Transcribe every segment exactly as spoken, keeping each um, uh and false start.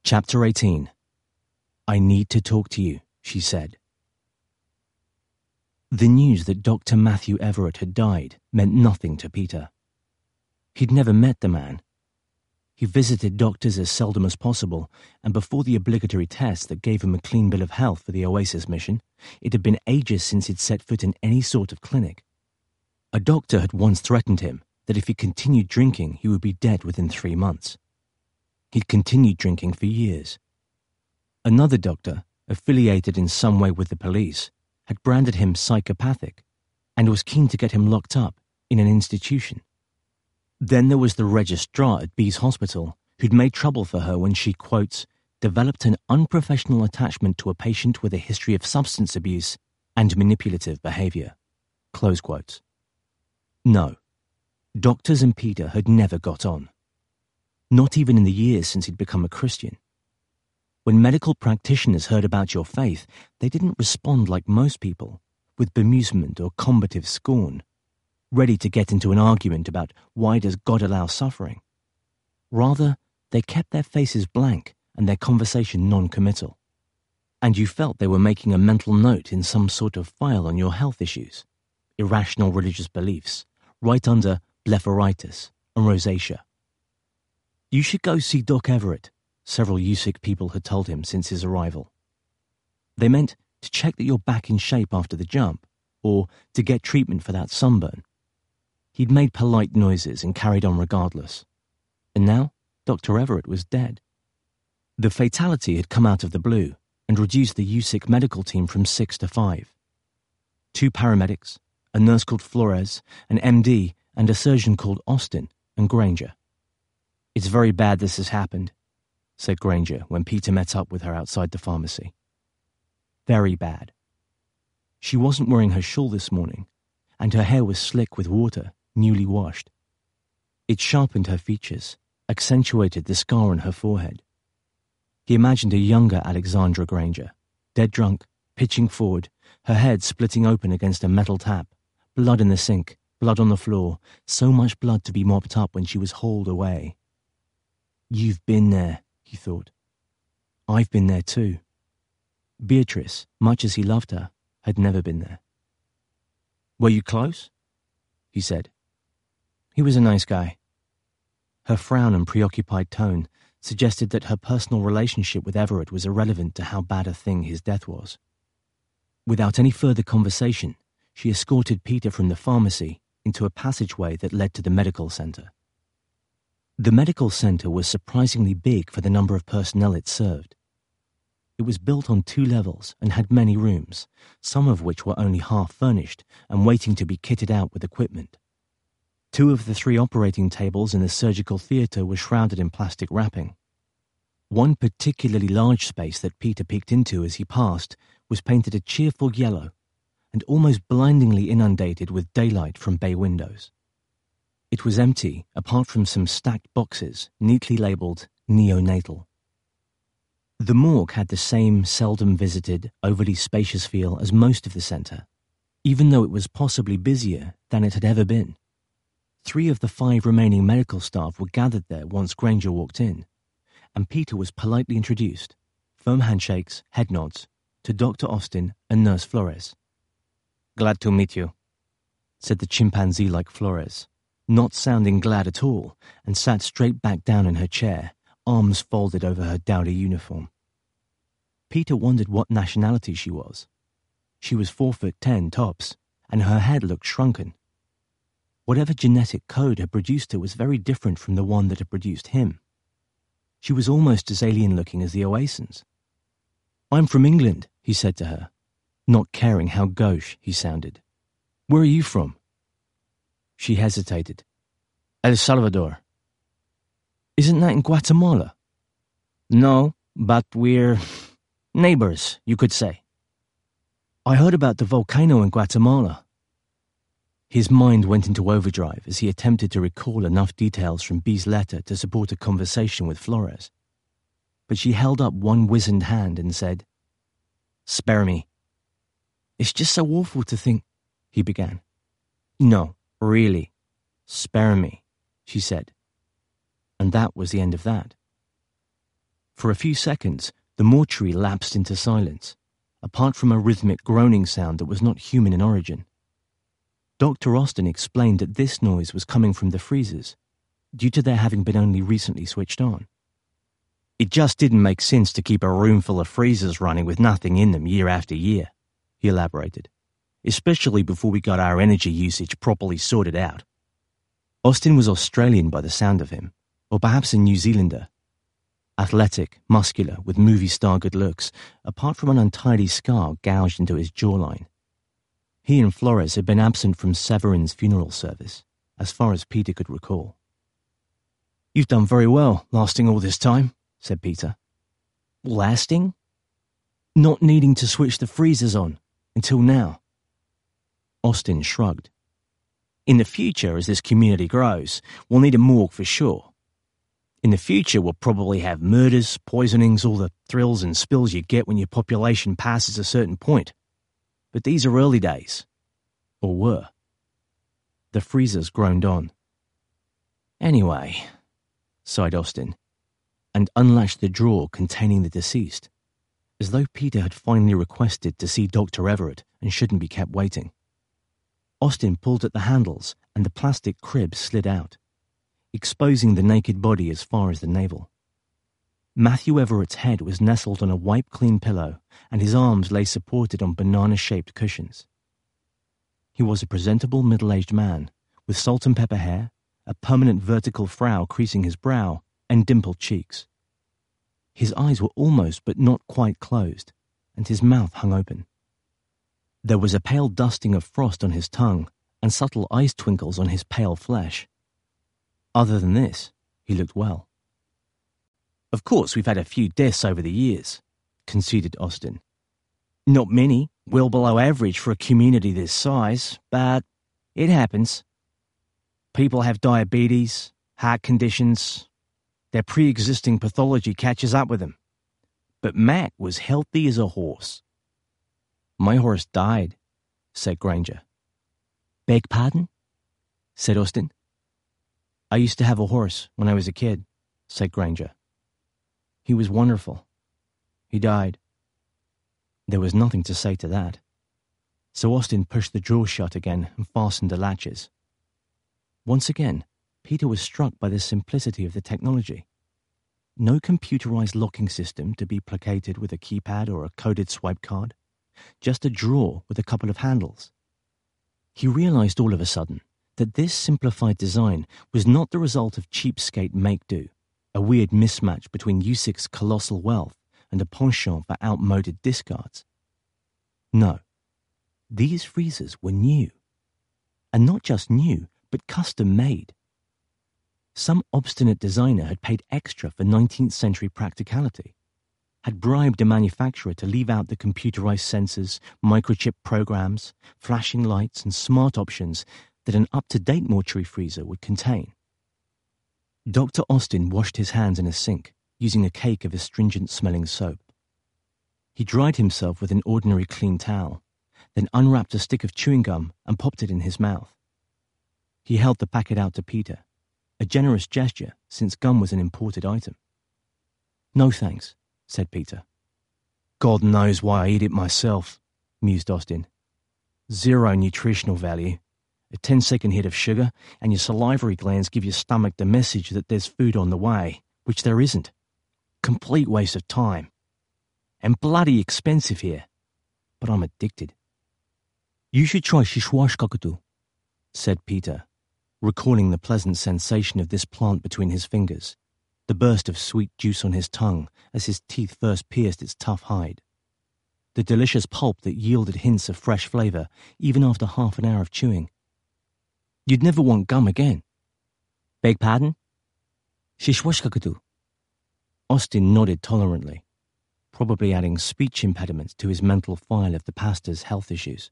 Chapter eighteen. I need to talk to you, she said. The news that Doctor Matthew Everett had died meant nothing to Peter. He'd never met the man. He visited doctors as seldom as possible, and before the obligatory test that gave him a clean bill of health for the Oasis mission, it had been ages since he'd set foot in any sort of clinic. A doctor had once threatened him that if he continued drinking, he would be dead within three months. He'd continued drinking for years. Another doctor, affiliated in some way with the police, had branded him psychopathic and was keen to get him locked up in an institution. Then there was the registrar at Bee's hospital who'd made trouble for her when she, quotes, developed an unprofessional attachment to a patient with a history of substance abuse and manipulative behavior, close quotes. No, doctors and Peter had never got on. Not even in the years since he'd become a Christian. When medical practitioners heard about your faith, they didn't respond like most people, with bemusement or combative scorn, ready to get into an argument about why does God allow suffering. Rather, they kept their faces blank and their conversation non-committal. And you felt they were making a mental note in some sort of file on your health issues, irrational religious beliefs, right under blepharitis and rosacea. You should go see Doc Everett, several U S I C people had told him since his arrival. They meant to check that you're back in shape after the jump, or to get treatment for that sunburn. He'd made polite noises and carried on regardless. And now, Doctor Everett was dead. The fatality had come out of the blue and reduced the U S I C medical team from six to five. Two paramedics, a nurse called Flores, an M D, and a surgeon called Austin and Granger. It's very bad this has happened, said Granger when Peter met up with her outside the pharmacy. Very bad. She wasn't wearing her shawl this morning, and her hair was slick with water, newly washed. It sharpened her features, accentuated the scar on her forehead. He imagined a younger Alexandra Granger, dead drunk, pitching forward, her head splitting open against a metal tap, blood in the sink, blood on the floor, so much blood to be mopped up when she was hauled away. You've been there, he thought. I've been there too. Beatrice, much as he loved her, had never been there. Were you close? He said. He was a nice guy. Her frown and preoccupied tone suggested that her personal relationship with Everett was irrelevant to how bad a thing his death was. Without any further conversation, she escorted Peter from the pharmacy into a passageway that led to the medical center. The medical center was surprisingly big for the number of personnel it served. It was built on two levels and had many rooms, some of which were only half furnished and waiting to be kitted out with equipment. Two of the three operating tables in the surgical theater were shrouded in plastic wrapping. One particularly large space that Peter peeked into as he passed was painted a cheerful yellow and almost blindingly inundated with daylight from bay windows. It was empty, apart from some stacked boxes, neatly labelled neonatal. The morgue had the same seldom-visited, overly spacious feel as most of the centre, even though it was possibly busier than it had ever been. Three of the five remaining medical staff were gathered there once Granger walked in, and Peter was politely introduced, firm handshakes, head nods, to Doctor Austin and Nurse Flores. "Glad to meet you," said the chimpanzee-like Flores, not sounding glad at all, and sat straight back down in her chair, arms folded over her dowdy uniform. Peter wondered what nationality she was. She was four foot ten tops, and her head looked shrunken. Whatever genetic code had produced her was very different from the one that had produced him. She was almost as alien-looking as the Oasans. "I'm from England," he said to her, not caring how gauche he sounded. "Where are you from?" She hesitated. "El Salvador." "Isn't that in Guatemala?" "No, but we're neighbors, you could say." "I heard about the volcano in Guatemala." His mind went into overdrive as he attempted to recall enough details from Bee's letter to support a conversation with Flores. But she held up one wizened hand and said, "Spare me." "It's just so awful to think," he began. "No, really, spare me," she said. And that was the end of that. For a few seconds, the mortuary lapsed into silence, apart from a rhythmic groaning sound that was not human in origin. Doctor Austin explained that this noise was coming from the freezers, due to their having been only recently switched on. It just didn't make sense to keep a room full of freezers running with nothing in them year after year, he elaborated, especially before we got our energy usage properly sorted out. Austin was Australian by the sound of him, or perhaps a New Zealander. Athletic, muscular, with movie star good looks, apart from an untidy scar gouged into his jawline. He and Flores had been absent from Severin's funeral service, as far as Peter could recall. "You've done very well, lasting all this time," said Peter. "Lasting?" "Not needing to switch the freezers on, until now." Austin shrugged. "In the future, as this community grows, we'll need a morgue for sure. In the future, we'll probably have murders, poisonings, all the thrills and spills you get when your population passes a certain point. But these are early days. Or were." The freezers groaned on. "Anyway," sighed Austin, and unlatched the drawer containing the deceased, as though Peter had finally requested to see Doctor Everett and shouldn't be kept waiting. Austin pulled at the handles and the plastic crib slid out, exposing the naked body as far as the navel. Matthew Everett's head was nestled on a wipe-clean pillow, and his arms lay supported on banana-shaped cushions. He was a presentable middle-aged man, with salt and pepper hair, a permanent vertical frown creasing his brow, and dimpled cheeks. His eyes were almost but not quite closed, and his mouth hung open. There was a pale dusting of frost on his tongue, and subtle ice twinkles on his pale flesh. Other than this, he looked well. "Of course, we've had a few deaths over the years," conceded Austin. "Not many, well below average for a community this size, but it happens. People have diabetes, heart conditions. Their pre-existing pathology catches up with them. But Matt was healthy as a horse." "My horse died," said Granger. "Beg pardon?" said Austin. "I used to have a horse when I was a kid," said Granger. "He was wonderful. He died." There was nothing to say to that. So Austin pushed the drawer shut again and fastened the latches. Once again, Peter was struck by the simplicity of the technology. No computerized locking system to be placated with a keypad or a coded swipe card. Just a drawer with a couple of handles. He realized all of a sudden that this simplified design was not the result of cheapskate make-do, a weird mismatch between U S I C's colossal wealth and a penchant for outmoded discards. No, these freezers were new. And not just new, but custom-made. Some obstinate designer had paid extra for nineteenth century practicality, had bribed a manufacturer to leave out the computerized sensors, microchip programs, flashing lights, and smart options that an up-to-date mortuary freezer would contain. Doctor Austin washed his hands in a sink, using a cake of astringent-smelling soap. He dried himself with an ordinary clean towel, then unwrapped a stick of chewing gum and popped it in his mouth. He held the packet out to Peter, a generous gesture since gum was an imported item. "No thanks," said Peter. "God knows why I eat it myself," mused Austin. "Zero nutritional value. A ten-second hit of sugar, and your salivary glands give your stomach the message that there's food on the way, which there isn't. Complete waste of time. And bloody expensive here. But I'm addicted." "You should try shishwashkakatu," said Peter, recalling the pleasant sensation of this plant between his fingers, the burst of sweet juice on his tongue as his teeth first pierced its tough hide, the delicious pulp that yielded hints of fresh flavor even after half an hour of chewing. "You'd never want gum again." "Beg pardon?" "Shishwashkakatu." Austin nodded tolerantly, probably adding speech impediments to his mental file of the pastor's health issues.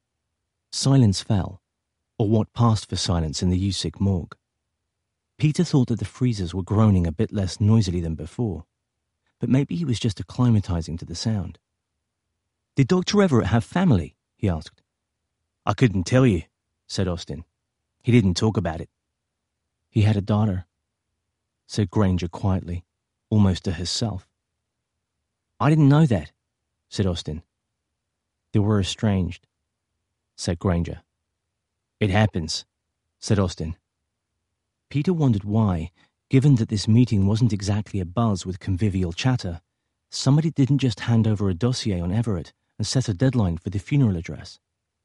Silence fell, or what passed for silence in the U S I C morgue. Peter thought that the freezers were groaning a bit less noisily than before, but maybe he was just acclimatizing to the sound. "Did Doctor Everett have family?" he asked. "I couldn't tell you," said Austin. "He didn't talk about it." "He had a daughter," said Granger quietly, almost to herself. I didn't know that, said Austin. They were estranged, said Granger. It happens, said Austin. Peter wondered why, given that this meeting wasn't exactly a buzz with convivial chatter, somebody didn't just hand over a dossier on Everett and set a deadline for the funeral address.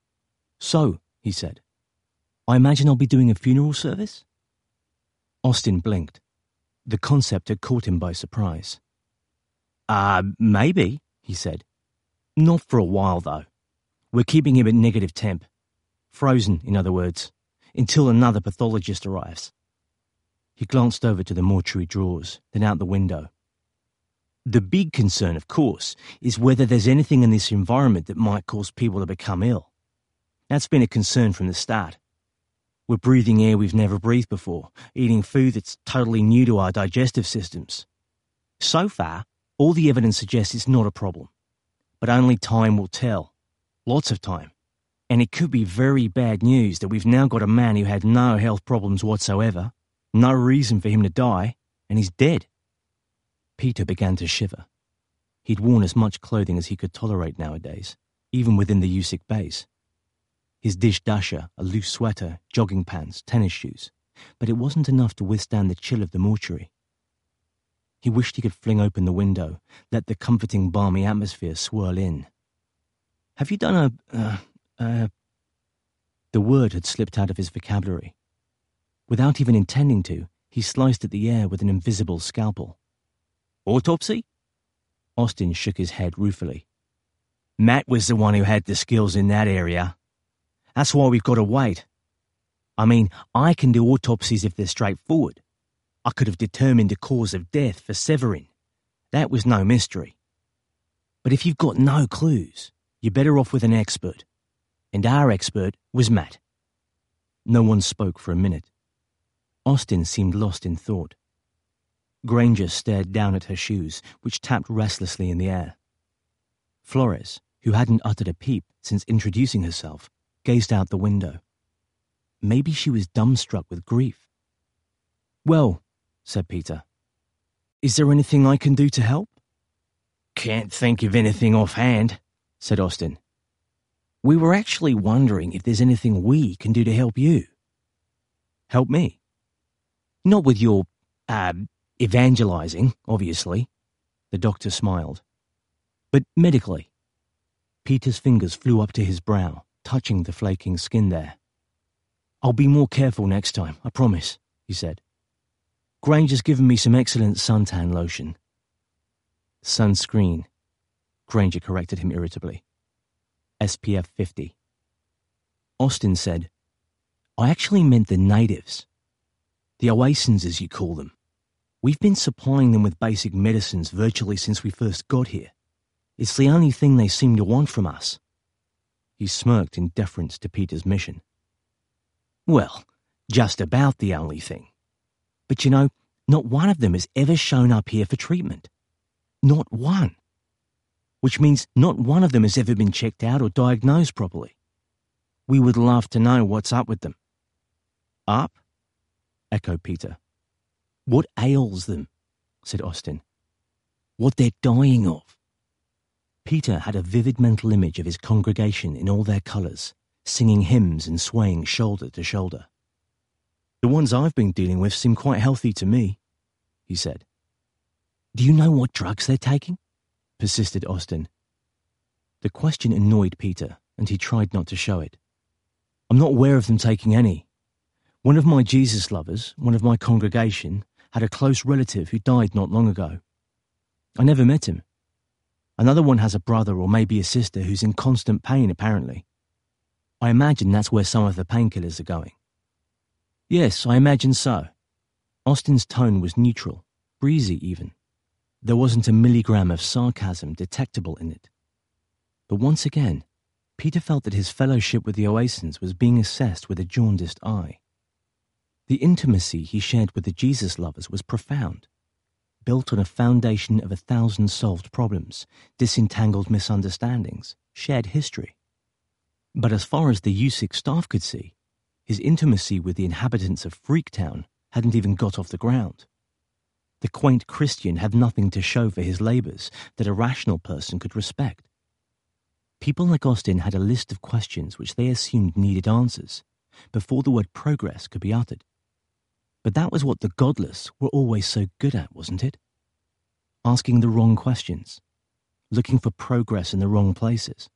So, he said, I imagine I'll be doing a funeral service? Austin blinked. The concept had caught him by surprise. Uh, maybe, he said. Not for a while, though. We're keeping him at negative temp. Frozen, in other words, until another pathologist arrives. He glanced over to the mortuary drawers, then out the window. The big concern, of course, is whether there's anything in this environment that might cause people to become ill. That's been a concern from the start. We're breathing air we've never breathed before, eating food that's totally new to our digestive systems. So far, all the evidence suggests it's not a problem. But only time will tell. Lots of time. And it could be very bad news that we've now got a man who had no health problems whatsoever, no reason for him to die, and he's dead. Peter began to shiver. He'd worn as much clothing as he could tolerate nowadays, even within the U S I C base. His dish dasher, a loose sweater, jogging pants, tennis shoes, but it wasn't enough to withstand the chill of the mortuary. He wished he could fling open the window, let the comforting, balmy atmosphere swirl in. Have you done a, uh, uh... The word had slipped out of his vocabulary. Without even intending to, he sliced at the air with an invisible scalpel. Autopsy? Austin shook his head ruefully. Matt was the one who had the skills in that area. That's why we've got to wait. I mean, I can do autopsies if they're straightforward. I could have determined the cause of death for Severin. That was no mystery. But if you've got no clues, you're better off with an expert. And our expert was Matt. No one spoke for a minute. Austin seemed lost in thought. Granger stared down at her shoes, which tapped restlessly in the air. Flores, who hadn't uttered a peep since introducing herself, gazed out the window. Maybe she was dumbstruck with grief. Well, said Peter, is there anything I can do to help? Can't think of anything offhand, said Austin. We were actually wondering if there's anything we can do to help you. Help me? Not with your, uh, evangelizing, obviously. The doctor smiled. But medically. Peter's fingers flew up to his brow, touching the flaking skin there. I'll be more careful next time, I promise, he said. Granger's given me some excellent suntan lotion. Sunscreen, Granger corrected him irritably. S P F fifty. Austin said, I actually meant the natives. The Oasans, as you call them. We've been supplying them with basic medicines virtually since we first got here. It's the only thing they seem to want from us. He smirked in deference to Peter's mission. Well, just about the only thing. But you know, not one of them has ever shown up here for treatment. Not one. Which means not one of them has ever been checked out or diagnosed properly. We would love to know what's up with them. Up? Echoed Peter. What ails them? Said Austin. What they're dying of. Peter had a vivid mental image of his congregation in all their colours, singing hymns and swaying shoulder to shoulder. The ones I've been dealing with seem quite healthy to me, he said. Do you know what drugs they're taking? Persisted Austin. The question annoyed Peter, and he tried not to show it. I'm not aware of them taking any. One of my Jesus lovers, one of my congregation, had a close relative who died not long ago. I never met him. Another one has a brother or maybe a sister who's in constant pain, apparently. I imagine that's where some of the painkillers are going. Yes, I imagine so. Austin's tone was neutral, breezy even. There wasn't a milligram of sarcasm detectable in it. But once again, Peter felt that his fellowship with the Oasans was being assessed with a jaundiced eye. The intimacy he shared with the Jesus lovers was profound, built on a foundation of a thousand solved problems, disentangled misunderstandings, shared history. But as far as the U S I C staff could see, his intimacy with the inhabitants of Freaktown hadn't even got off the ground. The quaint Christian had nothing to show for his labours that a rational person could respect. People like Austin had a list of questions which they assumed needed answers before the word progress could be uttered. But that was what the godless were always so good at, wasn't it? Asking the wrong questions, looking for progress in the wrong places.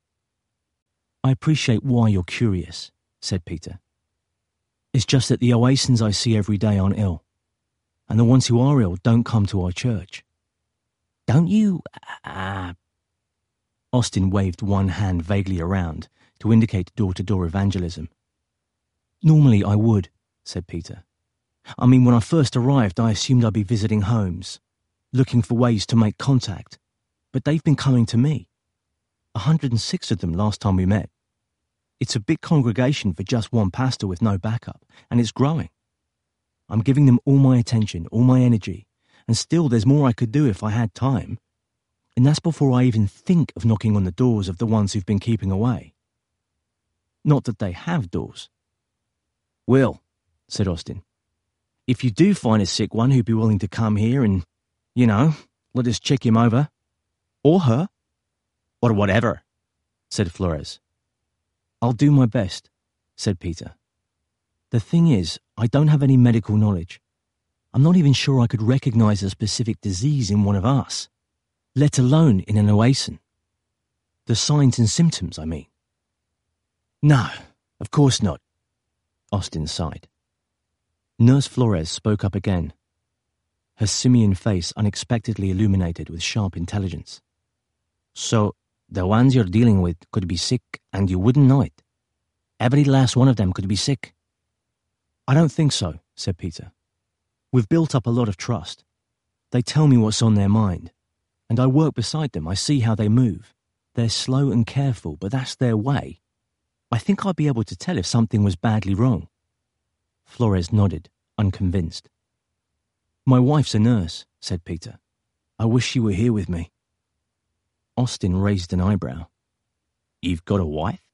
I appreciate why you're curious, said Peter. It's just that the Oasans I see every day aren't ill, and the ones who are ill don't come to our church. Don't you, uh... Austin waved one hand vaguely around to indicate door-to-door evangelism. Normally I would, said Peter. I mean, when I first arrived, I assumed I'd be visiting homes, looking for ways to make contact, but they've been coming to me. A hundred and six of them last time we met. It's a big congregation for just one pastor with no backup, and it's growing. I'm giving them all my attention, all my energy, and still there's more I could do if I had time. And that's before I even think of knocking on the doors of the ones who've been keeping away. Not that they have doors. Will, said Austin, if you do find a sick one who'd be willing to come here and, you know, let us check him over. Or her. Or whatever, said Flores. I'll do my best, said Peter. The thing is, I don't have any medical knowledge. I'm not even sure I could recognize a specific disease in one of us, let alone in an Oasan. The signs and symptoms, I mean. No, of course not, Austin sighed. Nurse Flores spoke up again, her simian face unexpectedly illuminated with sharp intelligence. So, the ones you're dealing with could be sick and you wouldn't know it. Every last one of them could be sick. I don't think so, said Peter. We've built up a lot of trust. They tell me what's on their mind, and I work beside them. I see how they move. They're slow and careful, but that's their way. I think I'd be able to tell if something was badly wrong. Flores nodded, unconvinced. My wife's a nurse, said Peter. I wish she were here with me. Austin raised an eyebrow. You've got a wife?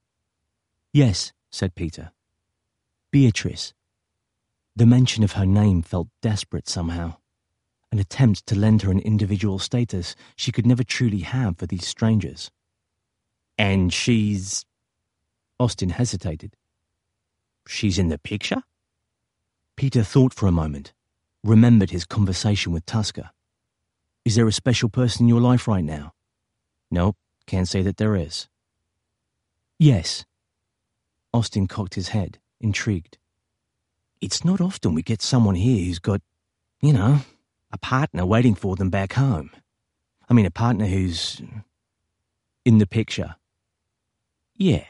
Yes, said Peter. Beatrice. The mention of her name felt desperate somehow, an attempt to lend her an individual status she could never truly have for these strangers. And she's... Austin hesitated. She's in the picture? Peter thought for a moment, remembered his conversation with Tusker. Is there a special person in your life right now? Nope, can't say that there is. Yes. Austin cocked his head, intrigued. It's not often we get someone here who's got, you know, a partner waiting for them back home. I mean, a partner who's... in the picture. Yeah.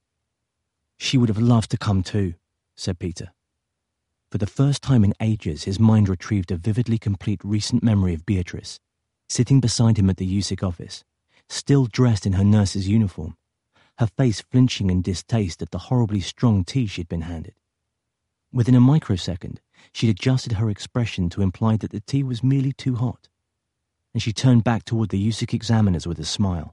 She would have loved to come too, said Peter. For the first time in ages, his mind retrieved a vividly complete recent memory of Beatrice, sitting beside him at the U S I C office, still dressed in her nurse's uniform, her face flinching in distaste at the horribly strong tea she'd been handed. Within a microsecond, she'd adjusted her expression to imply that the tea was merely too hot, and she turned back toward the U S I C examiners with a smile.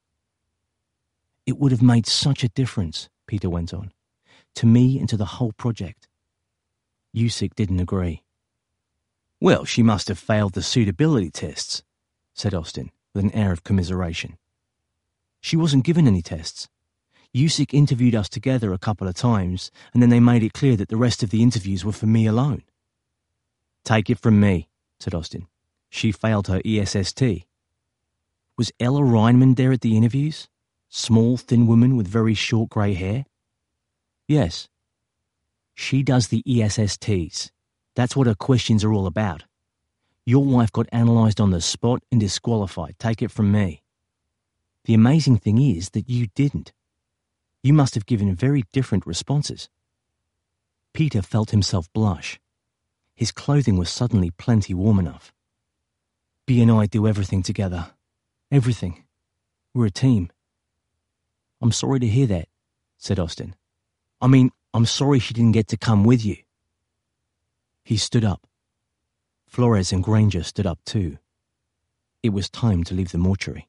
It would have made such a difference, Peter went on, to me and to the whole project. U S I C didn't agree. Well, she must have failed the suitability tests, said Austin, with an air of commiseration. She wasn't given any tests. U S I C interviewed us together a couple of times, and then they made it clear that the rest of the interviews were for me alone. Take it from me, said Austin. She failed her E S S T. Was Ella Reinman there at the interviews? Small, thin woman with very short grey hair? Yes. She does the E S S Ts. That's what her questions are all about. Your wife got analysed on the spot and disqualified. Take it from me. The amazing thing is that you didn't. You must have given very different responses. Peter felt himself blush. His clothing was suddenly plenty warm enough. Bea and I do everything together. Everything. We're a team. I'm sorry to hear that, said Austin. I mean, I'm sorry she didn't get to come with you. He stood up. Flores and Granger stood up too. It was time to leave the mortuary.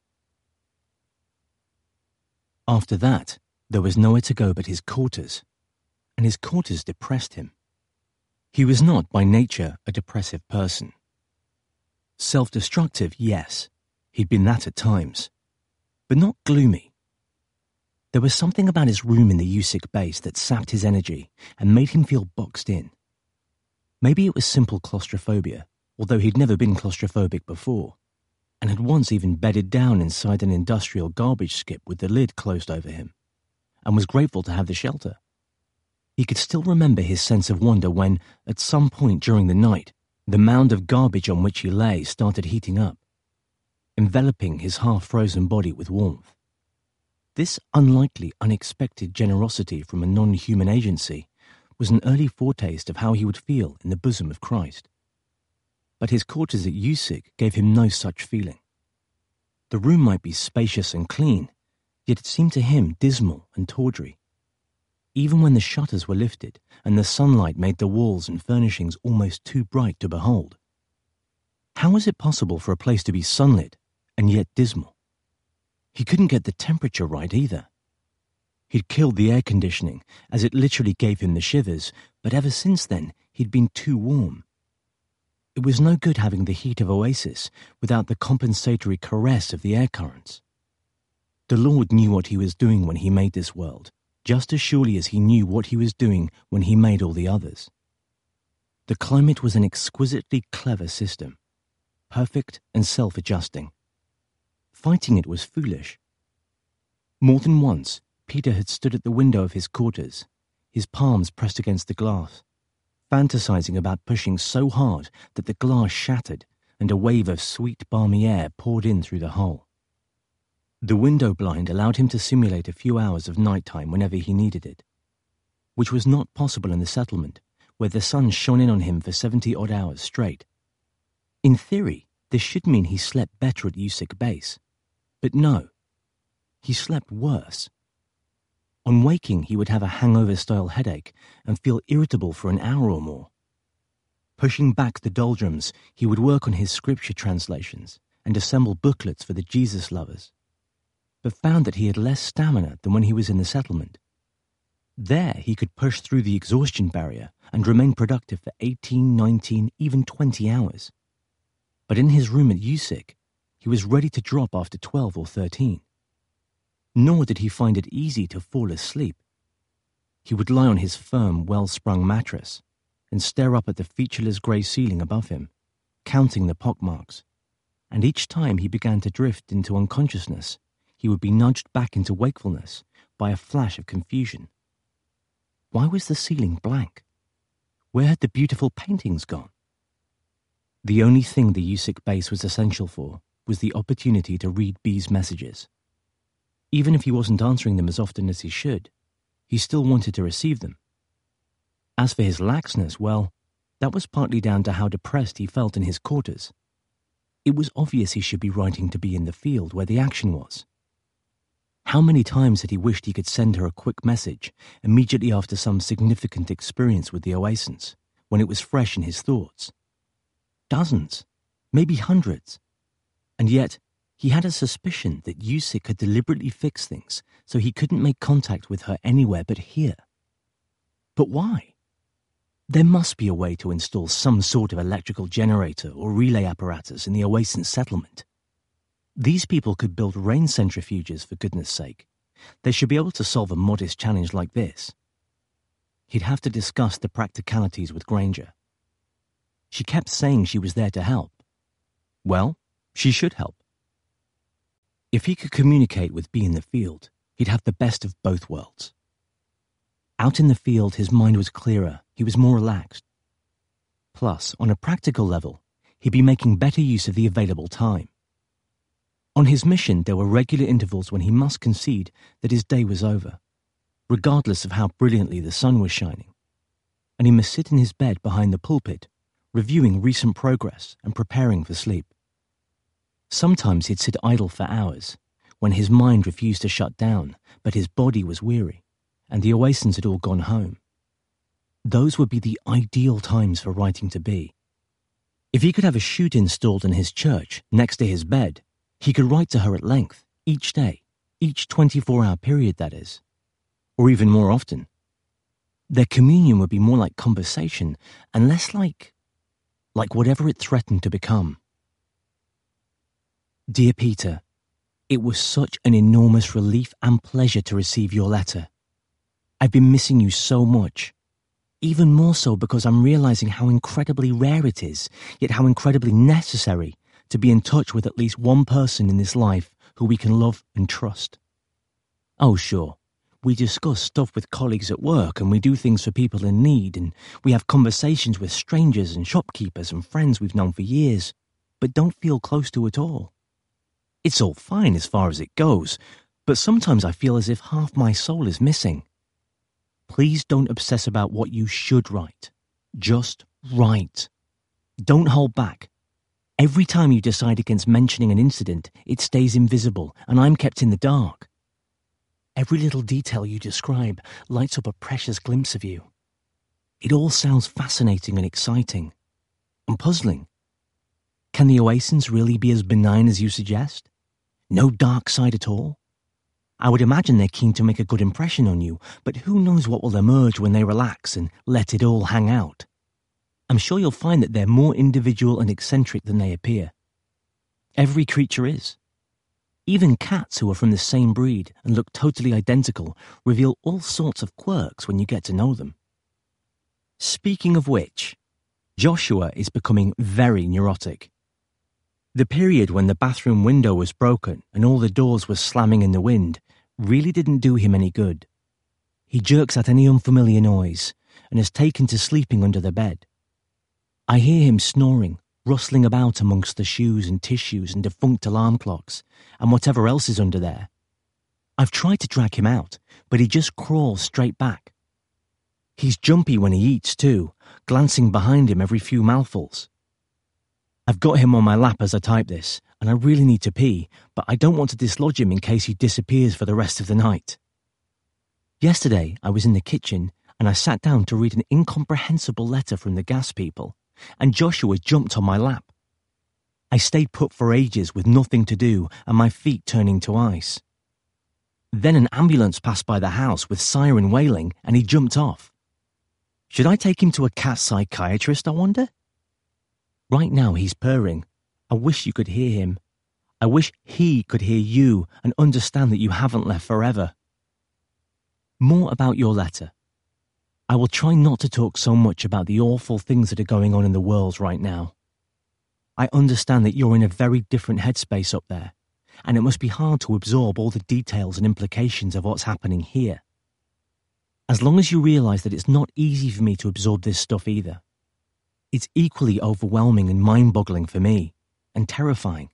After that, there was nowhere to go but his quarters, and his quarters depressed him. He was not by nature a depressive person. Self-destructive, yes. He'd been that at times. But not gloomy. There was something about his room in the Usyk base that sapped his energy and made him feel boxed in. Maybe it was simple claustrophobia, although he'd never been claustrophobic before, and had once even bedded down inside an industrial garbage skip with the lid closed over him, and was grateful to have the shelter. He could still remember his sense of wonder when, at some point during the night, the mound of garbage on which he lay started heating up, enveloping his half-frozen body with warmth. This unlikely, unexpected generosity from a non-human agency was an early foretaste of how he would feel in the bosom of Christ. But his quarters at Usyk gave him no such feeling. The room might be spacious and clean, yet it seemed to him dismal and tawdry. Even when the shutters were lifted and the sunlight made the walls and furnishings almost too bright to behold. How was it possible for a place to be sunlit and yet dismal? He couldn't get the temperature right either. He'd killed the air conditioning, as it literally gave him the shivers, but ever since then he'd been too warm. It was no good having the heat of Oasis without the compensatory caress of the air currents. The Lord knew what he was doing when he made this world, just as surely as he knew what he was doing when he made all the others. The climate was an exquisitely clever system, perfect and self-adjusting. Fighting it was foolish. More than once, Peter had stood at the window of his quarters, his palms pressed against the glass, fantasizing about pushing so hard that the glass shattered and a wave of sweet, balmy air poured in through the hole. The window blind allowed him to simulate a few hours of nighttime whenever he needed it, which was not possible in the settlement, where the sun shone in on him for seventy-odd hours straight. In theory, this should mean he slept better at Usyk base. But no, he slept worse. On waking, he would have a hangover-style headache and feel irritable for an hour or more. Pushing back the doldrums, he would work on his scripture translations and assemble booklets for the Jesus lovers, but found that he had less stamina than when he was in the settlement. There, he could push through the exhaustion barrier and remain productive for eighteen, nineteen, even twenty hours. But in his room at Usyk, he was ready to drop after twelve or thirteen. Nor did he find it easy to fall asleep. He would lie on his firm, well-sprung mattress and stare up at the featureless grey ceiling above him, counting the pockmarks, and each time he began to drift into unconsciousness, he would be nudged back into wakefulness by a flash of confusion. Why was the ceiling blank? Where had the beautiful paintings gone? The only thing the Usyk base was essential for was the opportunity to read B's messages. Even if he wasn't answering them as often as he should, he still wanted to receive them. As for his laxness, well, that was partly down to how depressed he felt in his quarters. It was obvious he should be writing to be in the field where the action was. How many times had he wished he could send her a quick message immediately after some significant experience with the Oasans, when it was fresh in his thoughts? Dozens, maybe hundreds. And yet, he had a suspicion that Usyk had deliberately fixed things so he couldn't make contact with her anywhere but here. But why? There must be a way to install some sort of electrical generator or relay apparatus in the Oasan settlement. These people could build rain centrifuges, for goodness sake. They should be able to solve a modest challenge like this. He'd have to discuss the practicalities with Granger. She kept saying she was there to help. Well, she should help. If he could communicate with B in the field, he'd have the best of both worlds. Out in the field, his mind was clearer, he was more relaxed. Plus, on a practical level, he'd be making better use of the available time. On his mission, there were regular intervals when he must concede that his day was over, regardless of how brilliantly the sun was shining, and he must sit in his bed behind the pulpit, reviewing recent progress and preparing for sleep. Sometimes he'd sit idle for hours, when his mind refused to shut down, but his body was weary, and the Oasans had all gone home. Those would be the ideal times for writing to B. If he could have a chute installed in his church, next to his bed, he could write to her at length, each day, each twenty-four hour period, that is, or even more often. Their communion would be more like conversation and less like, like whatever it threatened to become. Dear Peter, it was such an enormous relief and pleasure to receive your letter. I've been missing you so much. Even more so because I'm realizing how incredibly rare it is, yet how incredibly necessary to be in touch with at least one person in this life who we can love and trust. Oh, sure, we discuss stuff with colleagues at work and we do things for people in need and we have conversations with strangers and shopkeepers and friends we've known for years, but don't feel close to at all. It's all fine as far as it goes, but sometimes I feel as if half my soul is missing. Please don't obsess about what you should write. Just write. Don't hold back. Every time you decide against mentioning an incident, it stays invisible and I'm kept in the dark. Every little detail you describe lights up a precious glimpse of you. It all sounds fascinating and exciting and puzzling. Can the Oasins really be as benign as you suggest? No dark side at all? I would imagine they're keen to make a good impression on you, but who knows what will emerge when they relax and let it all hang out. I'm sure you'll find that they're more individual and eccentric than they appear. Every creature is. Even cats who are from the same breed and look totally identical reveal all sorts of quirks when you get to know them. Speaking of which, Joshua is becoming very neurotic. The period when the bathroom window was broken and all the doors were slamming in the wind really didn't do him any good. He jerks at any unfamiliar noise and has taken to sleeping under the bed. I hear him snoring, rustling about amongst the shoes and tissues and defunct alarm clocks and whatever else is under there. I've tried to drag him out, but he just crawls straight back. He's jumpy when he eats too, glancing behind him every few mouthfuls. I've got him on my lap as I type this, and I really need to pee, but I don't want to dislodge him in case he disappears for the rest of the night. Yesterday, I was in the kitchen, and I sat down to read an incomprehensible letter from the gas people, and Joshua jumped on my lap. I stayed put for ages with nothing to do and my feet turning to ice. Then an ambulance passed by the house with siren wailing, and he jumped off. Should I take him to a cat psychiatrist, I wonder? Right now he's purring. I wish you could hear him. I wish he could hear you and understand that you haven't left forever. More about your letter. I will try not to talk so much about the awful things that are going on in the world right now. I understand that you're in a very different headspace up there, and it must be hard to absorb all the details and implications of what's happening here. As long as you realise that it's not easy for me to absorb this stuff either. It's equally overwhelming and mind-boggling for me, and terrifying.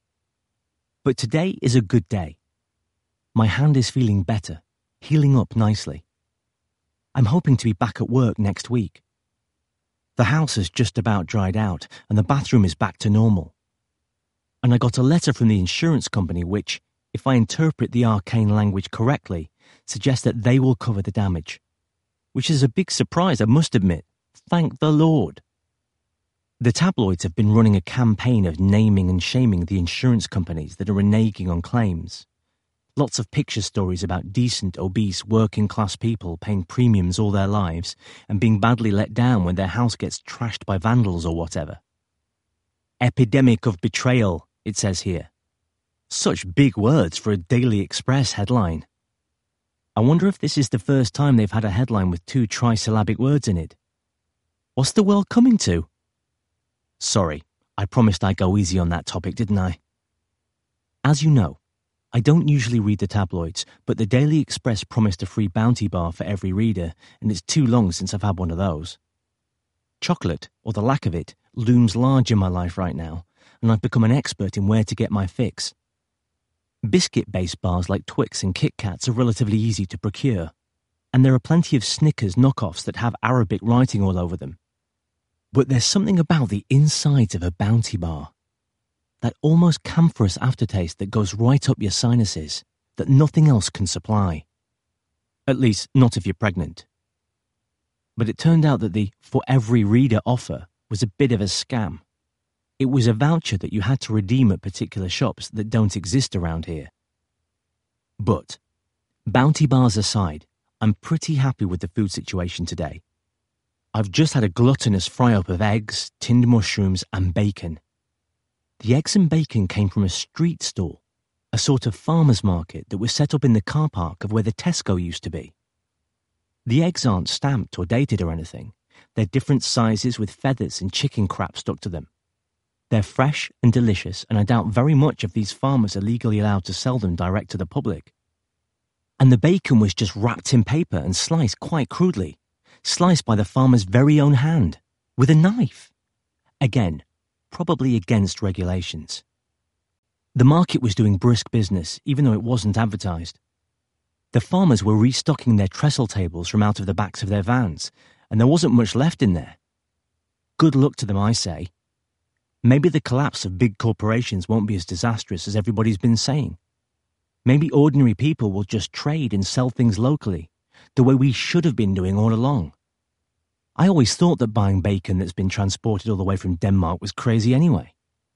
But today is a good day. My hand is feeling better, healing up nicely. I'm hoping to be back at work next week. The house has just about dried out, and the bathroom is back to normal. And I got a letter from the insurance company which, if I interpret the arcane language correctly, suggests that they will cover the damage. Which is a big surprise, I must admit. Thank the Lord. The tabloids have been running a campaign of naming and shaming the insurance companies that are reneging on claims. Lots of picture stories about decent, obese, working-class people paying premiums all their lives and being badly let down when their house gets trashed by vandals or whatever. Epidemic of betrayal, it says here. Such big words for a Daily Express headline. I wonder if this is the first time they've had a headline with two trisyllabic words in it. What's the world coming to? Sorry, I promised I'd go easy on that topic, didn't I? As you know, I don't usually read the tabloids, but the Daily Express promised a free Bounty bar for every reader, and it's too long since I've had one of those. Chocolate, or the lack of it, looms large in my life right now, and I've become an expert in where to get my fix. Biscuit-based bars like Twix and Kit Kats are relatively easy to procure, and there are plenty of Snickers knockoffs that have Arabic writing all over them. But there's something about the insides of a Bounty bar, that almost camphorous aftertaste that goes right up your sinuses, that nothing else can supply. At least, not if you're pregnant. But it turned out that the For Every Reader offer was a bit of a scam. It was a voucher that you had to redeem at particular shops that don't exist around here. But, Bounty bars aside, I'm pretty happy with the food situation today. I've just had a gluttonous fry-up of eggs, tinned mushrooms and bacon. The eggs and bacon came from a street stall, a sort of farmer's market that was set up in the car park of where the Tesco used to be. The eggs aren't stamped or dated or anything. They're different sizes with feathers and chicken crap stuck to them. They're fresh and delicious, and I doubt very much if these farmers are legally allowed to sell them direct to the public. And the bacon was just wrapped in paper and sliced quite crudely, sliced by the farmer's very own hand, with a knife. Again, probably against regulations. The market was doing brisk business, even though it wasn't advertised. The farmers were restocking their trestle tables from out of the backs of their vans, and there wasn't much left in there. Good luck to them, I say. Maybe the collapse of big corporations won't be as disastrous as everybody's been saying. Maybe ordinary people will just trade and sell things locally, the way we should have been doing all along. I always thought that buying bacon that's been transported all the way from Denmark was crazy anyway.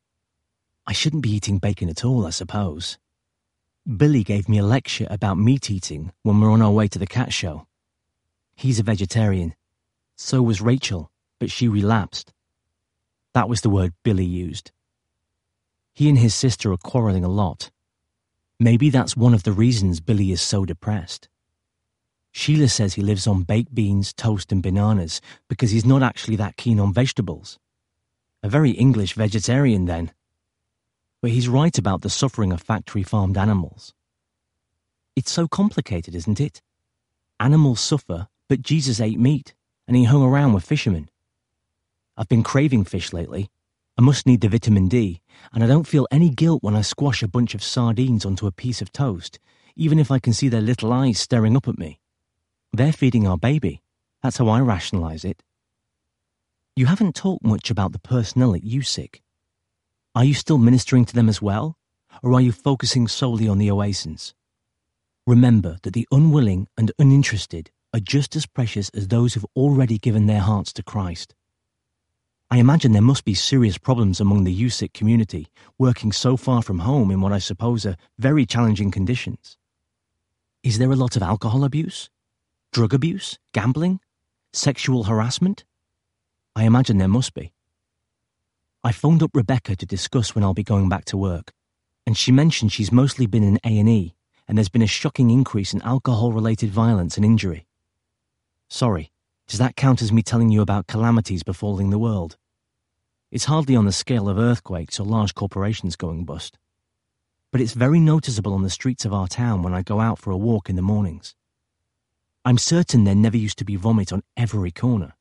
I shouldn't be eating bacon at all, I suppose. Billy gave me a lecture about meat eating when we were on our way to the cat show. He's a vegetarian. So was Rachel, but she relapsed. That was the word Billy used. He and his sister are quarrelling a lot. Maybe that's one of the reasons Billy is so depressed. Sheila says he lives on baked beans, toast and bananas because he's not actually that keen on vegetables. A very English vegetarian then. But he's right about the suffering of factory-farmed animals. It's so complicated, isn't it? Animals suffer, but Jesus ate meat, and he hung around with fishermen. I've been craving fish lately. I must need the vitamin D, and I don't feel any guilt when I squash a bunch of sardines onto a piece of toast, even if I can see their little eyes staring up at me. They're feeding our baby. That's how I rationalise it. You haven't talked much about the personnel at U S I C. Are you still ministering to them as well, or are you focusing solely on the Oasans? Remember that the unwilling and uninterested are just as precious as those who've already given their hearts to Christ. I imagine there must be serious problems among the U S I C community working so far from home in what I suppose are very challenging conditions. Is there a lot of alcohol abuse? Drug abuse? Gambling? Sexual harassment? I imagine there must be. I phoned up Rebecca to discuss when I'll be going back to work, and she mentioned she's mostly been in A and E, and there's been a shocking increase in alcohol-related violence and injury. Sorry, does that count as me telling you about calamities befalling the world? It's hardly on the scale of earthquakes or large corporations going bust. But it's very noticeable on the streets of our town when I go out for a walk in the mornings. I'm certain there never used to be vomit on every corner.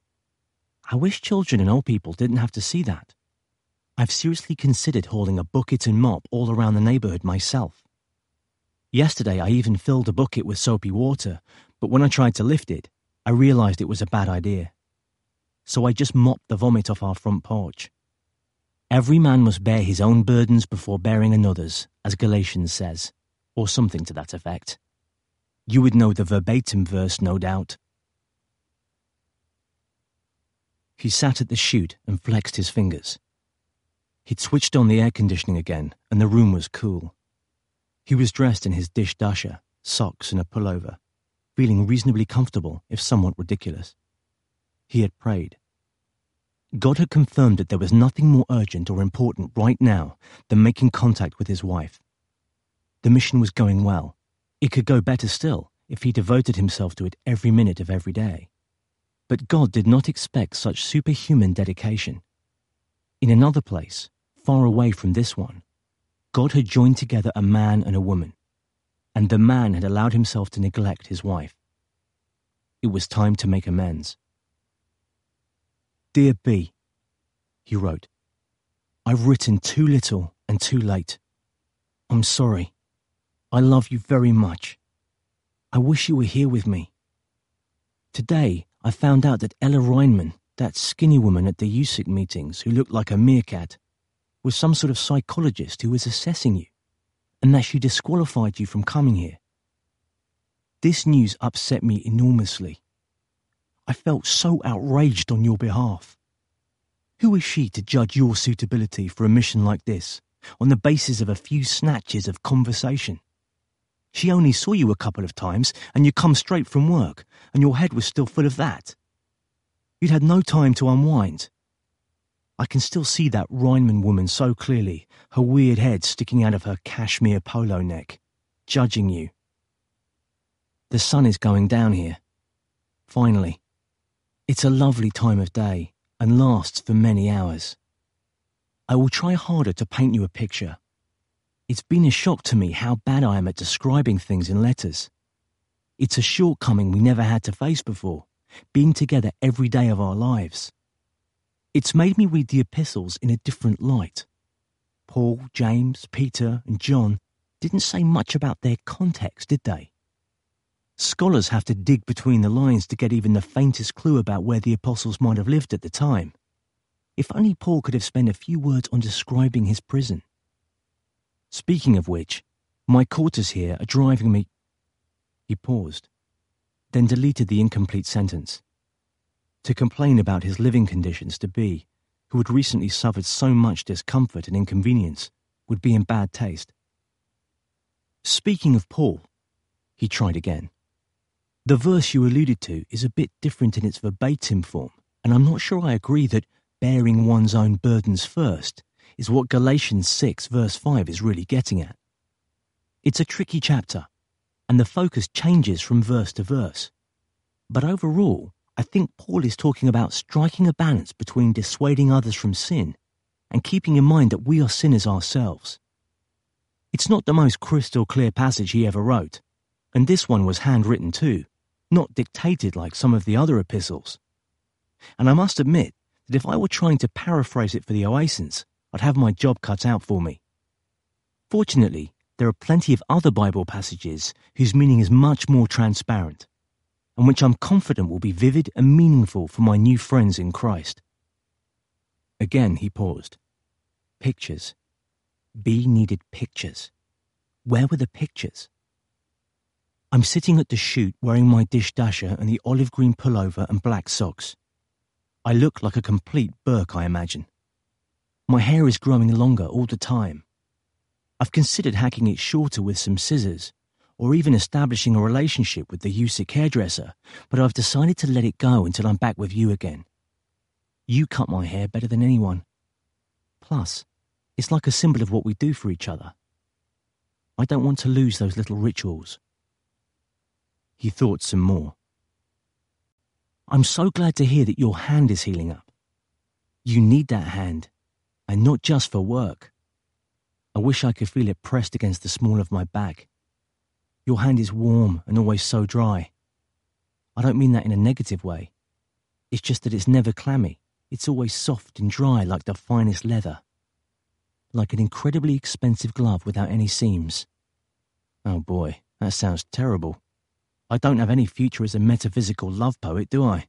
I wish children and old people didn't have to see that. I've seriously considered hauling a bucket and mop all around the neighbourhood myself. Yesterday I even filled a bucket with soapy water, but when I tried to lift it, I realised it was a bad idea. So I just mopped the vomit off our front porch. Every man must bear his own burdens before bearing another's, as Galatians says, or something to that effect. You would know the verbatim verse, no doubt. He sat at the chute and flexed his fingers. He'd switched on the air conditioning again, and the room was cool. He was dressed in his dish dasher, socks and a pullover, feeling reasonably comfortable, if somewhat ridiculous. He had prayed. God had confirmed that there was nothing more urgent or important right now than making contact with his wife. The mission was going well. It could go better still if he devoted himself to it every minute of every day. But God did not expect such superhuman dedication. In another place, far away from this one, God had joined together a man and a woman, and the man had allowed himself to neglect his wife. It was time to make amends. Dear B, he wrote, I've written too little and too late. I'm sorry. I love you very much. I wish you were here with me. Today, I found out that Ella Reinman, that skinny woman at the U S I C meetings who looked like a meerkat, was some sort of psychologist who was assessing you, and that she disqualified you from coming here. This news upset me enormously. I felt so outraged on your behalf. Who is she to judge your suitability for a mission like this on the basis of a few snatches of conversation? She only saw you a couple of times, and you come straight from work, and your head was still full of that. You'd had no time to unwind. I can still see that Rhineman woman so clearly, her weird head sticking out of her cashmere polo neck, judging you. The sun is going down here. Finally. It's a lovely time of day and lasts for many hours. I will try harder to paint you a picture. It's been a shock to me how bad I am at describing things in letters. It's a shortcoming we never had to face before, being together every day of our lives. It's made me read the epistles in a different light. Paul, James, Peter, and John didn't say much about their context, did they? Scholars have to dig between the lines to get even the faintest clue about where the apostles might have lived at the time. If only Paul could have spent a few words on describing his prison. Speaking of which, my quarters here are driving me... He paused, then deleted the incomplete sentence. To complain about his living conditions to B, who had recently suffered so much discomfort and inconvenience, would be in bad taste. Speaking of Paul, he tried again. The verse you alluded to is a bit different in its verbatim form, and I'm not sure I agree that bearing one's own burdens first is what Galatians six verse five is really getting at. It's a tricky chapter, and the focus changes from verse to verse. But overall, I think Paul is talking about striking a balance between dissuading others from sin and keeping in mind that we are sinners ourselves. It's not the most crystal clear passage he ever wrote, and this one was handwritten too, not dictated like some of the other epistles. And I must admit that if I were trying to paraphrase it for the Oasins, I'd have my job cut out for me. Fortunately, there are plenty of other Bible passages whose meaning is much more transparent, and which I'm confident will be vivid and meaningful for my new friends in Christ. Again he paused. Pictures. B needed pictures. Where were the pictures? I'm sitting at the chute wearing my dish dasher and the olive green pullover and black socks. I look like a complete Burke, I imagine. My hair is growing longer all the time. I've considered hacking it shorter with some scissors, or even establishing a relationship with the Usick hairdresser, but I've decided to let it go until I'm back with you again. You cut my hair better than anyone. Plus, it's like a symbol of what we do for each other. I don't want to lose those little rituals. He thought some more. I'm so glad to hear that your hand is healing up. You need that hand, and not just for work. I wish I could feel it pressed against the small of my back. Your hand is warm and always so dry. I don't mean that in a negative way. It's just that it's never clammy. It's always soft and dry like the finest leather. Like an incredibly expensive glove without any seams. Oh boy, that sounds terrible. I don't have any future as a metaphysical love poet, do I?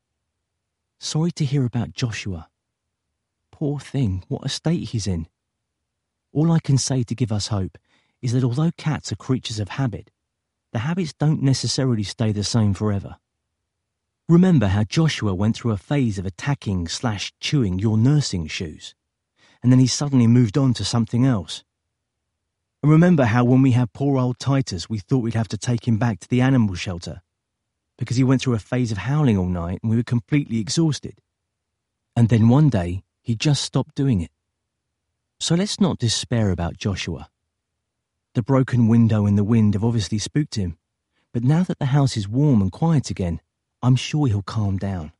Sorry to hear about Joshua. Poor thing, what a state he's in. All I can say to give us hope is that although cats are creatures of habit, the habits don't necessarily stay the same forever. Remember how Joshua went through a phase of attacking slash chewing your nursing shoes, and then he suddenly moved on to something else. And remember how when we had poor old Titus, we thought we'd have to take him back to the animal shelter, because he went through a phase of howling all night and we were completely exhausted. And then one day, he just stopped doing it. So let's not despair about Joshua. The broken window and the wind have obviously spooked him, but now that the house is warm and quiet again, I'm sure he'll calm down.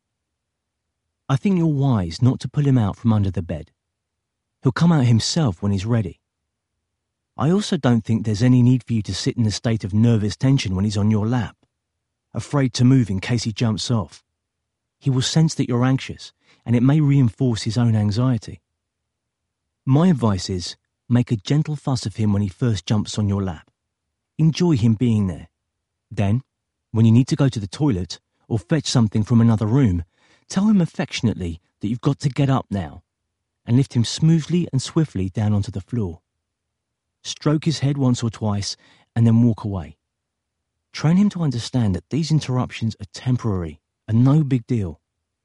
I think you're wise not to pull him out from under the bed. He'll come out himself when he's ready. I also don't think there's any need for you to sit in a state of nervous tension when he's on your lap, afraid to move in case he jumps off. He will sense that you're anxious, and it may reinforce his own anxiety. My advice is, make a gentle fuss of him when he first jumps on your lap. Enjoy him being there. Then, when you need to go to the toilet or fetch something from another room, tell him affectionately that you've got to get up now, and lift him smoothly and swiftly down onto the floor. Stroke his head once or twice, and then walk away. Train him to understand that these interruptions are temporary and no big deal.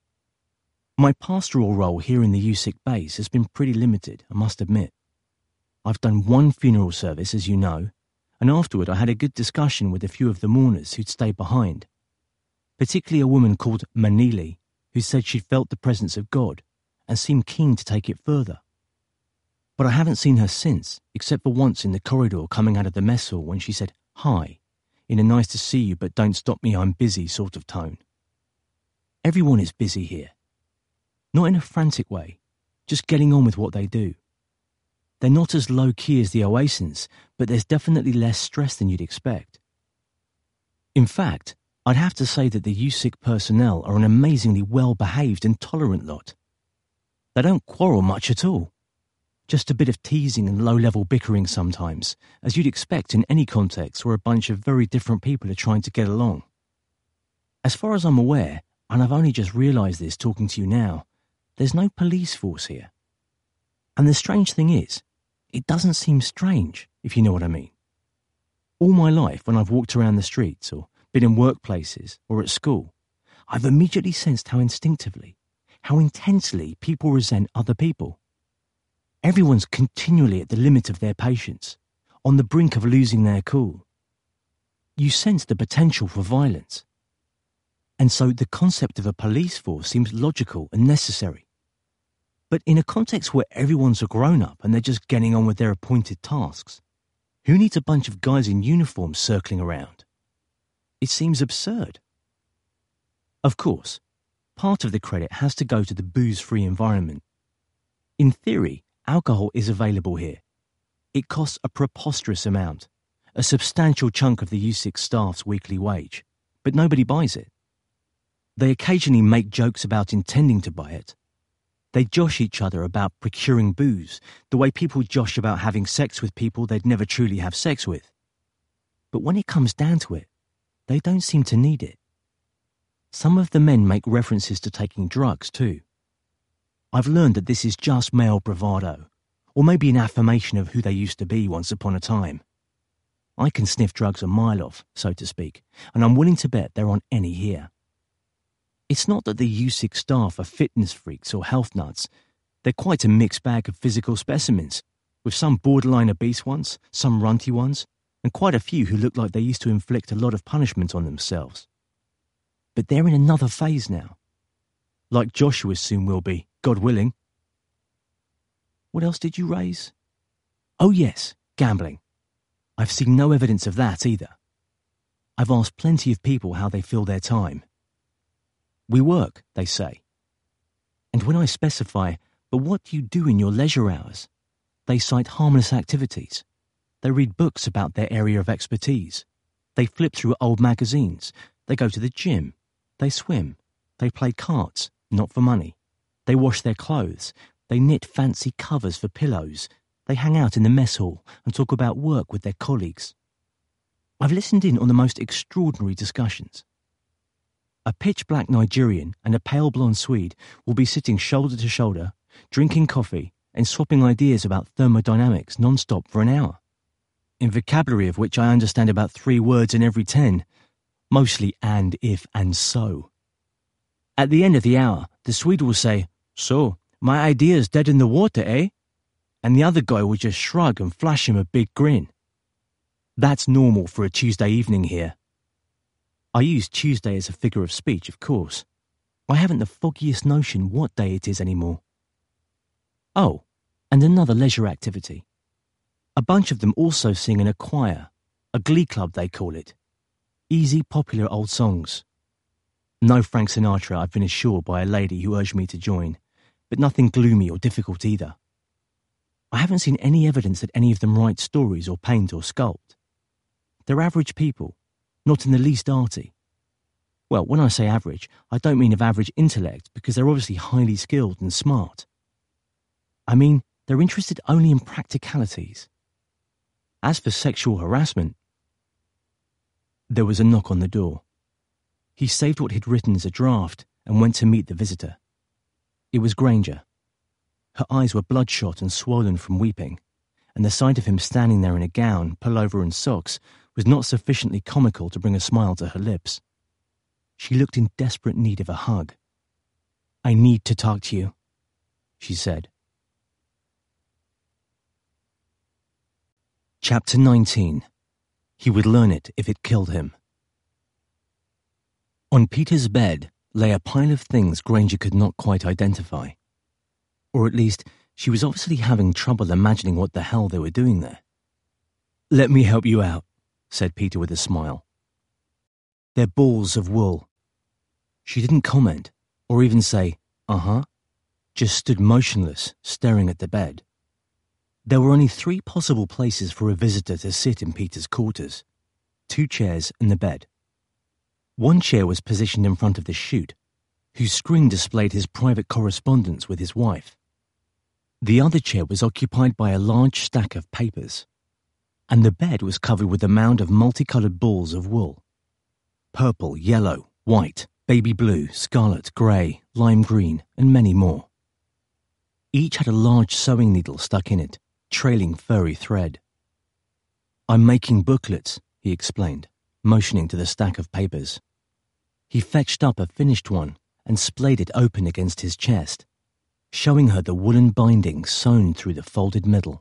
My pastoral role here in the Usick base has been pretty limited, I must admit. I've done one funeral service, as you know, and afterward I had a good discussion with a few of the mourners who'd stayed behind, particularly a woman called Manili, who said she'd felt the presence of God and seemed keen to take it further. But I haven't seen her since, except for once in the corridor coming out of the mess hall when she said, "Hi," in a nice to see you but don't stop me, I'm busy sort of tone. Everyone is busy here. Not in a frantic way, just getting on with what they do. They're not as low-key as the Oasins, but there's definitely less stress than you'd expect. In fact, I'd have to say that the U S I C personnel are an amazingly well-behaved and tolerant lot. They don't quarrel much at all. Just a bit of teasing and low-level bickering sometimes, as you'd expect in any context where a bunch of very different people are trying to get along. As far as I'm aware, and I've only just realised this talking to you now, there's no police force here. And the strange thing is, it doesn't seem strange, if you know what I mean. All my life, when I've walked around the streets or been in workplaces or at school, I've immediately sensed how instinctively, how intensely people resent other people. Everyone's continually at the limit of their patience, on the brink of losing their cool. You sense the potential for violence. And so the concept of a police force seems logical and necessary. But in a context where everyone's a grown-up and they're just getting on with their appointed tasks, who needs a bunch of guys in uniform circling around? It seems absurd. Of course, part of the credit has to go to the booze-free environment. In theory, alcohol is available here. It costs a preposterous amount, a substantial chunk of the U S I C staff's weekly wage, but nobody buys it. They occasionally make jokes about intending to buy it. They josh each other about procuring booze, the way people josh about having sex with people they'd never truly have sex with. But when it comes down to it, they don't seem to need it. Some of the men make references to taking drugs too. I've learned that this is just male bravado, or maybe an affirmation of who they used to be once upon a time. I can sniff drugs a mile off, so to speak, and I'm willing to bet there aren't any here. It's not that the U S I C staff are fitness freaks or health nuts. They're quite a mixed bag of physical specimens, with some borderline obese ones, some runty ones, and quite a few who look like they used to inflict a lot of punishment on themselves. But they're in another phase now. Like Joshua soon will be, God willing. What else did you raise? Oh yes, gambling. I've seen no evidence of that either. I've asked plenty of people how they fill their time. We work, they say. And when I specify, but what do you do in your leisure hours? They cite harmless activities. They read books about their area of expertise. They flip through old magazines. They go to the gym. They swim. They play cards, not for money. They wash their clothes. They knit fancy covers for pillows. They hang out in the mess hall and talk about work with their colleagues. I've listened in on the most extraordinary discussions. A pitch-black Nigerian and a pale blonde Swede will be sitting shoulder to shoulder, drinking coffee and swapping ideas about thermodynamics non-stop for an hour, in vocabulary of which I understand about three words in every ten, mostly and, if, and so. At the end of the hour, the Swede will say, "So, my idea's dead in the water, eh?" And the other guy will just shrug and flash him a big grin. That's normal for a Tuesday evening here. I use Tuesday as a figure of speech, of course. I haven't the foggiest notion what day it is anymore. Oh, and another leisure activity. A bunch of them also sing in a choir, a glee club they call it. Easy, popular old songs. No Frank Sinatra, I've been assured by a lady who urged me to join, but nothing gloomy or difficult either. I haven't seen any evidence that any of them write stories or paint or sculpt. They're average people, not in the least arty. Well, when I say average, I don't mean of average intellect, because they're obviously highly skilled and smart. I mean, they're interested only in practicalities. As for sexual harassment... There was a knock on the door. He saved what he'd written as a draft and went to meet the visitor. It was Granger. Her eyes were bloodshot and swollen from weeping, and the sight of him standing there in a gown, pullover and socks was not sufficiently comical to bring a smile to her lips. She looked in desperate need of a hug. "I need to talk to you," she said. Chapter nineteen. He would learn it if it killed him. On Peter's bed lay a pile of things Granger could not quite identify. Or at least, she was obviously having trouble imagining what the hell they were doing there. "Let me help you out," said Peter with a smile. "They're balls of wool." She didn't comment, or even say, "uh-huh," just stood motionless, staring at the bed. There were only three possible places for a visitor to sit in Peter's quarters: two chairs and the bed. One chair was positioned in front of the chute, whose screen displayed his private correspondence with his wife. The other chair was occupied by a large stack of papers, and the bed was covered with a mound of multicolored balls of wool. Purple, yellow, white, baby blue, scarlet, grey, lime green, and many more. Each had a large sewing needle stuck in it, trailing furry thread. "I'm making booklets," he explained, motioning to the stack of papers. He fetched up a finished one and splayed it open against his chest, showing her the woolen binding sewn through the folded middle.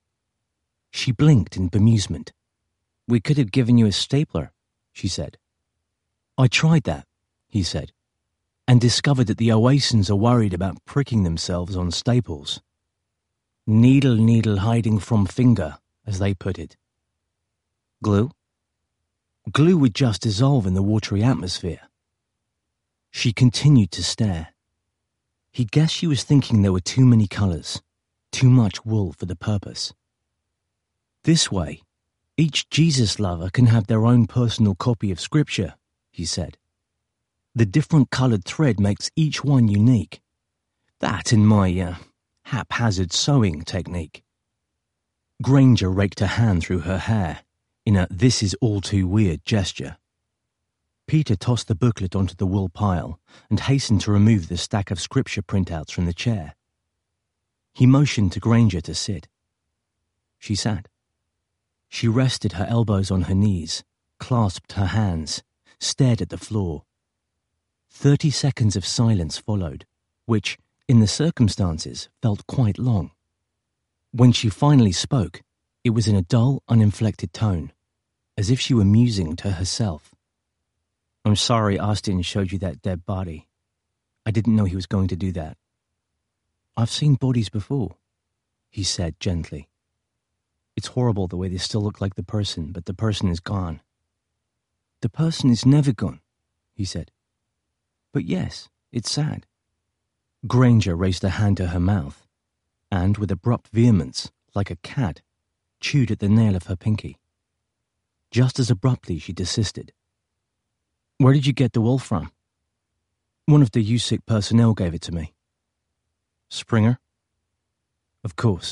She blinked in bemusement. "We could have given you a stapler," she said. "I tried that," he said, "and discovered that the Oasans are worried about pricking themselves on staples. Needle, needle hiding from finger, as they put it." "Glue?" "Glue would just dissolve in the watery atmosphere." She continued to stare. He guessed she was thinking there were too many colours, too much wool for the purpose. "This way, each Jesus lover can have their own personal copy of Scripture," he said. "The different coloured thread makes each one unique. That and my uh, haphazard sewing technique." Granger raked a hand through her hair in a "this is all too weird" gesture. Peter tossed the booklet onto the wool pile and hastened to remove the stack of Scripture printouts from the chair. He motioned to Granger to sit. She sat. She rested her elbows on her knees, clasped her hands, stared at the floor. Thirty seconds of silence followed, which, in the circumstances, felt quite long. When she finally spoke, it was in a dull, uninflected tone, as if she were musing to herself. "I'm sorry Austin showed you that dead body. I didn't know he was going to do that." "I've seen bodies before," he said gently. "It's horrible the way they still look like the person, but the person is gone." "The person is never gone," he said. "But yes, it's sad." Granger raised a hand to her mouth, and with abrupt vehemence, like a cat, chewed at the nail of her pinky. Just as abruptly she desisted. "Where did you get the wool from?" "One of the U S I C personnel gave it to me." "Springer?" "Of course."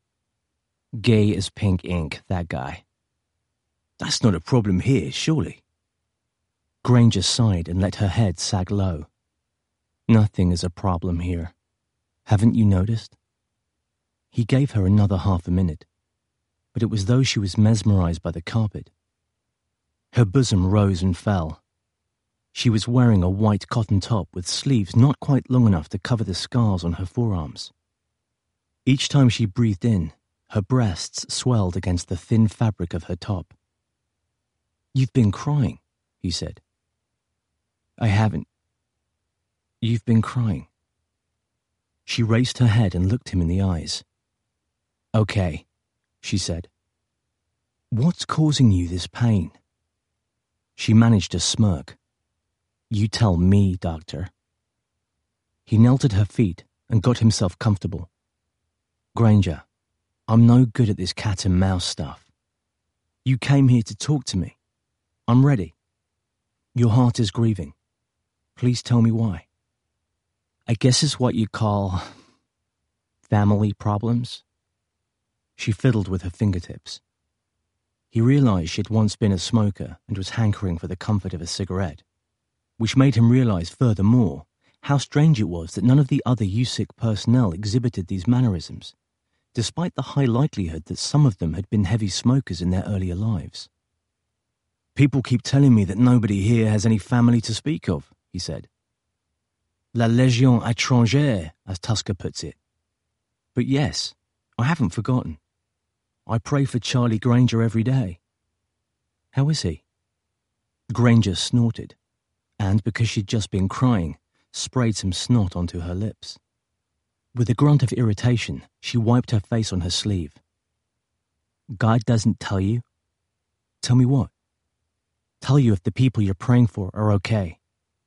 "Gay as pink ink, that guy." "That's not a problem here, surely." Granger sighed and let her head sag low. "Nothing is a problem here. Haven't you noticed?" He gave her another half a minute, but it was as though she was mesmerized by the carpet. Her bosom rose and fell. She was wearing a white cotton top with sleeves not quite long enough to cover the scars on her forearms. Each time she breathed in, her breasts swelled against the thin fabric of her top. "You've been crying," he said. "I haven't." "You've been crying." She raised her head and looked him in the eyes. "Okay," she said. "What's causing you this pain?" She managed a smirk. "You tell me, doctor." He knelt at her feet and got himself comfortable. "Granger, I'm no good at this cat and mouse stuff. You came here to talk to me. I'm ready. Your heart is grieving. Please tell me why." "I guess it's what you call family problems." She fiddled with her fingertips. He realized she had once been a smoker and was hankering for the comfort of a cigarette, which made him realize furthermore how strange it was that none of the other U S I C personnel exhibited these mannerisms, despite the high likelihood that some of them had been heavy smokers in their earlier lives. "People keep telling me that nobody here has any family to speak of," he said. "La Légion étrangère, as Tusker puts it. But yes, I haven't forgotten. I pray for Charlie Granger every day." "How is he?" Granger snorted, and because she'd just been crying, sprayed some snot onto her lips. With a grunt of irritation, she wiped her face on her sleeve. God doesn't tell you? Tell me what? Tell you if the people you're praying for are okay.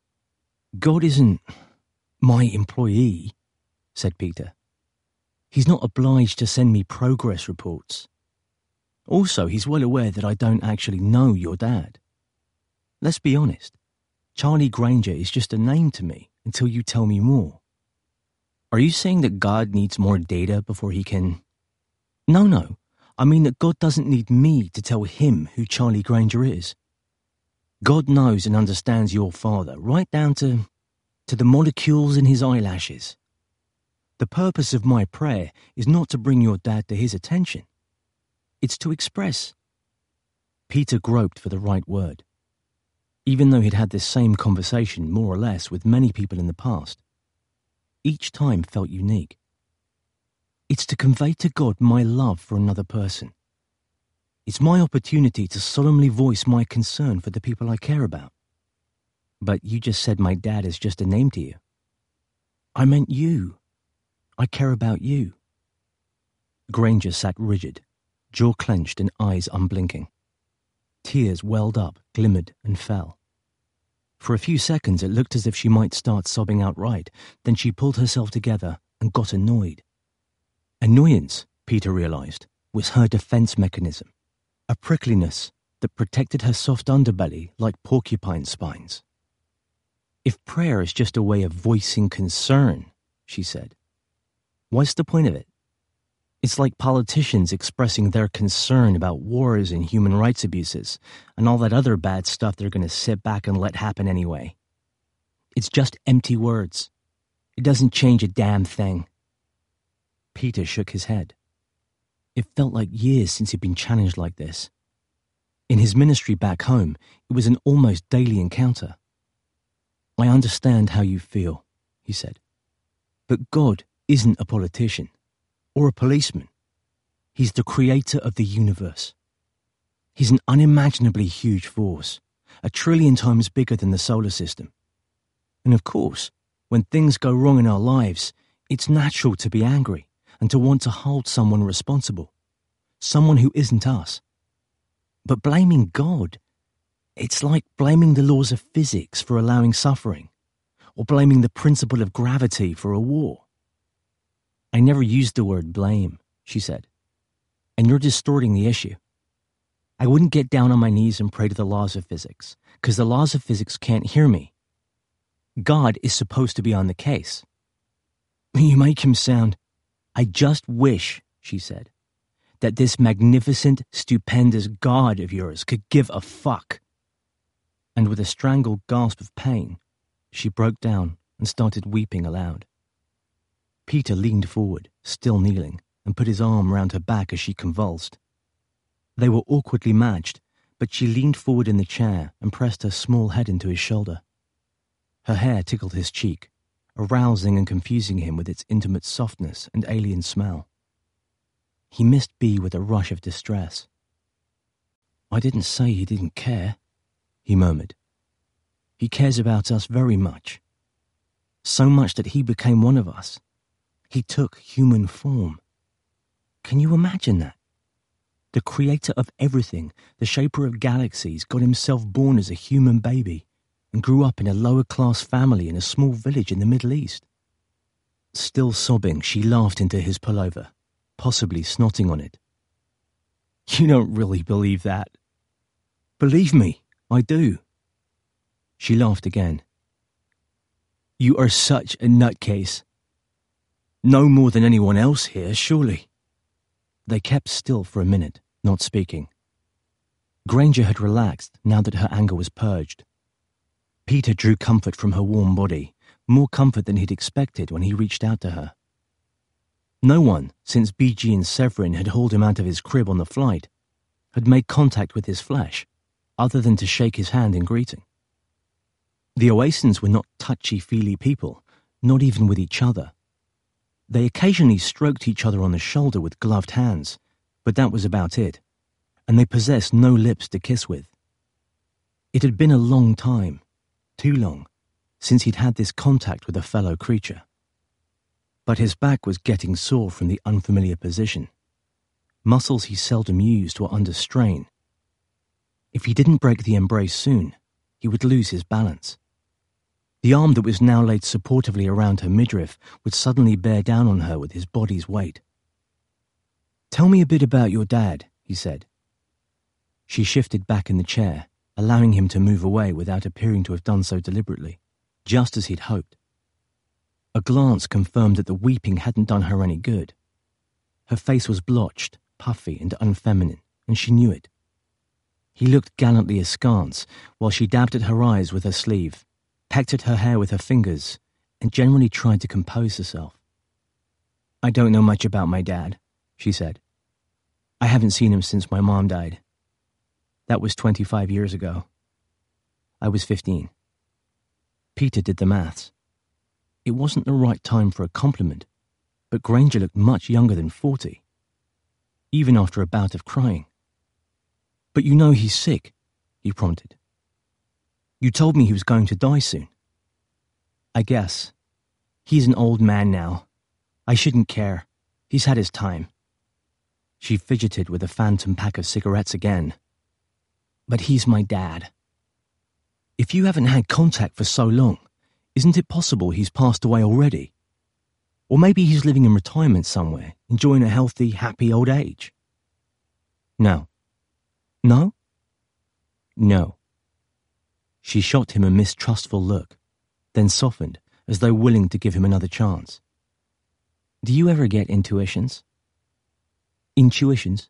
God isn't my employee, said Peter. He's not obliged to send me progress reports. Also, he's well aware that I don't actually know your dad. Let's be honest. Charlie Granger is just a name to me until you tell me more. Are you saying that God needs more data before he can... No, no. I mean that God doesn't need me to tell him who Charlie Granger is. God knows and understands your father, right down to, to the molecules in his eyelashes. The purpose of my prayer is not to bring your dad to his attention. It's to express. Peter groped for the right word. Even though he'd had this same conversation, more or less, with many people in the past, each time felt unique. It's to convey to God my love for another person. It's my opportunity to solemnly voice my concern for the people I care about. But you just said my dad is just a name to you. I meant you. I care about you. Granger sat rigid, jaw clenched and eyes unblinking. Tears welled up, glimmered, and fell. For a few seconds it looked as if she might start sobbing outright, then she pulled herself together and got annoyed. Annoyance, Peter realized, was her defense mechanism, a prickliness that protected her soft underbelly like porcupine spines. If prayer is just a way of voicing concern, she said, what's the point of it? It's like politicians expressing their concern about wars and human rights abuses and all that other bad stuff they're going to sit back and let happen anyway. It's just empty words. It doesn't change a damn thing. Peter shook his head. It felt like years since he'd been challenged like this. In his ministry back home, it was an almost daily encounter. I understand how you feel, he said. But God isn't a politician. Or a policeman. He's the creator of the universe. He's an unimaginably huge force, a trillion times bigger than the solar system. And of course, when things go wrong in our lives, it's natural to be angry and to want to hold someone responsible, someone who isn't us. But blaming God, it's like blaming the laws of physics for allowing suffering, or blaming the principle of gravity for a war. I never used the word blame, she said, and you're distorting the issue. I wouldn't get down on my knees and pray to the laws of physics, because the laws of physics can't hear me. God is supposed to be on the case. You make him sound... I just wish, she said, that this magnificent, stupendous God of yours could give a fuck. And with a strangled gasp of pain, she broke down and started weeping aloud. Peter leaned forward, still kneeling, and put his arm round her back as she convulsed. They were awkwardly matched, but she leaned forward in the chair and pressed her small head into his shoulder. Her hair tickled his cheek, arousing and confusing him with its intimate softness and alien smell. He missed Bea with a rush of distress. I didn't say he didn't care, he murmured. He cares about us very much. So much that he became one of us. He took human form. Can you imagine that? The creator of everything, the shaper of galaxies, got himself born as a human baby and grew up in a lower-class family in a small village in the Middle East. Still sobbing, she laughed into his pullover, possibly snotting on it. You don't really believe that. Believe me, I do. She laughed again. You are such a nutcase. No more than anyone else here, surely. They kept still for a minute, not speaking. Granger had relaxed now that her anger was purged. Peter drew comfort from her warm body, more comfort than he'd expected when he reached out to her. No one, since B G and Severin had hauled him out of his crib on the flight, had made contact with his flesh, other than to shake his hand in greeting. The Oasans were not touchy-feely people, not even with each other. They occasionally stroked each other on the shoulder with gloved hands, but that was about it, and they possessed no lips to kiss with. It had been a long time, too long, since he'd had this contact with a fellow creature. but his back was getting sore from the unfamiliar position. Muscles he seldom used were under strain. If he didn't break the embrace soon, he would lose his balance. The arm that was now laid supportively around her midriff would suddenly bear down on her with his body's weight. "Tell me a bit about your dad," he said. She shifted back in the chair, allowing him to move away without appearing to have done so deliberately, just as he'd hoped. A glance confirmed that the weeping hadn't done her any good. Her face was blotched, puffy and unfeminine, and she knew it. He looked gallantly askance while she dabbed at her eyes with her sleeve, pecked at her hair with her fingers, and generally tried to compose herself. "I don't know much about my dad," she said. "I haven't seen him since my mom died. That was twenty-five years ago. I was fifteen. Peter did the maths. It wasn't the right time for a compliment, but Granger looked much younger than forty, even after a bout of crying. "But you know he's sick," he prompted. "You told me he was going to die soon." "I guess. He's an old man now. I shouldn't care. He's had his time." She fidgeted with a phantom pack of cigarettes again. "But he's my dad. If you haven't had contact for so long, isn't it possible he's passed away already? Or maybe he's living in retirement somewhere, enjoying a healthy, happy old age?" "No." "No?" "No." She shot him a mistrustful look, then softened, as though willing to give him another chance. "Do you ever get intuitions?" "Intuitions?"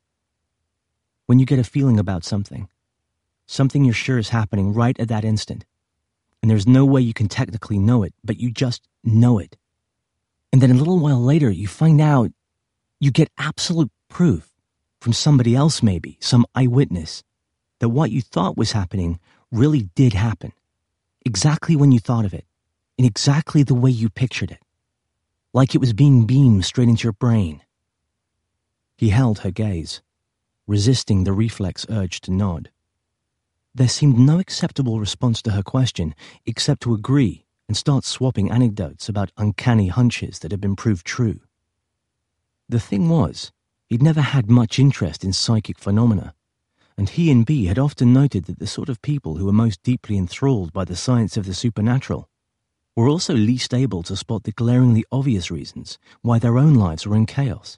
"When you get a feeling about something. Something you're sure is happening right at that instant. And there's no way you can technically know it, but you just know it. And then a little while later, you find out, you get absolute proof, from somebody else maybe, some eyewitness, that what you thought was happening really did happen. Exactly when you thought of it, in exactly the way you pictured it. Like it was being beamed straight into your brain." He held her gaze, resisting the reflex urge to nod. There seemed no acceptable response to her question except to agree and start swapping anecdotes about uncanny hunches that had been proved true. The thing was, he'd never had much interest in psychic phenomena, and he and Bea had often noted that the sort of people who were most deeply enthralled by the science of the supernatural were also least able to spot the glaringly obvious reasons why their own lives were in chaos.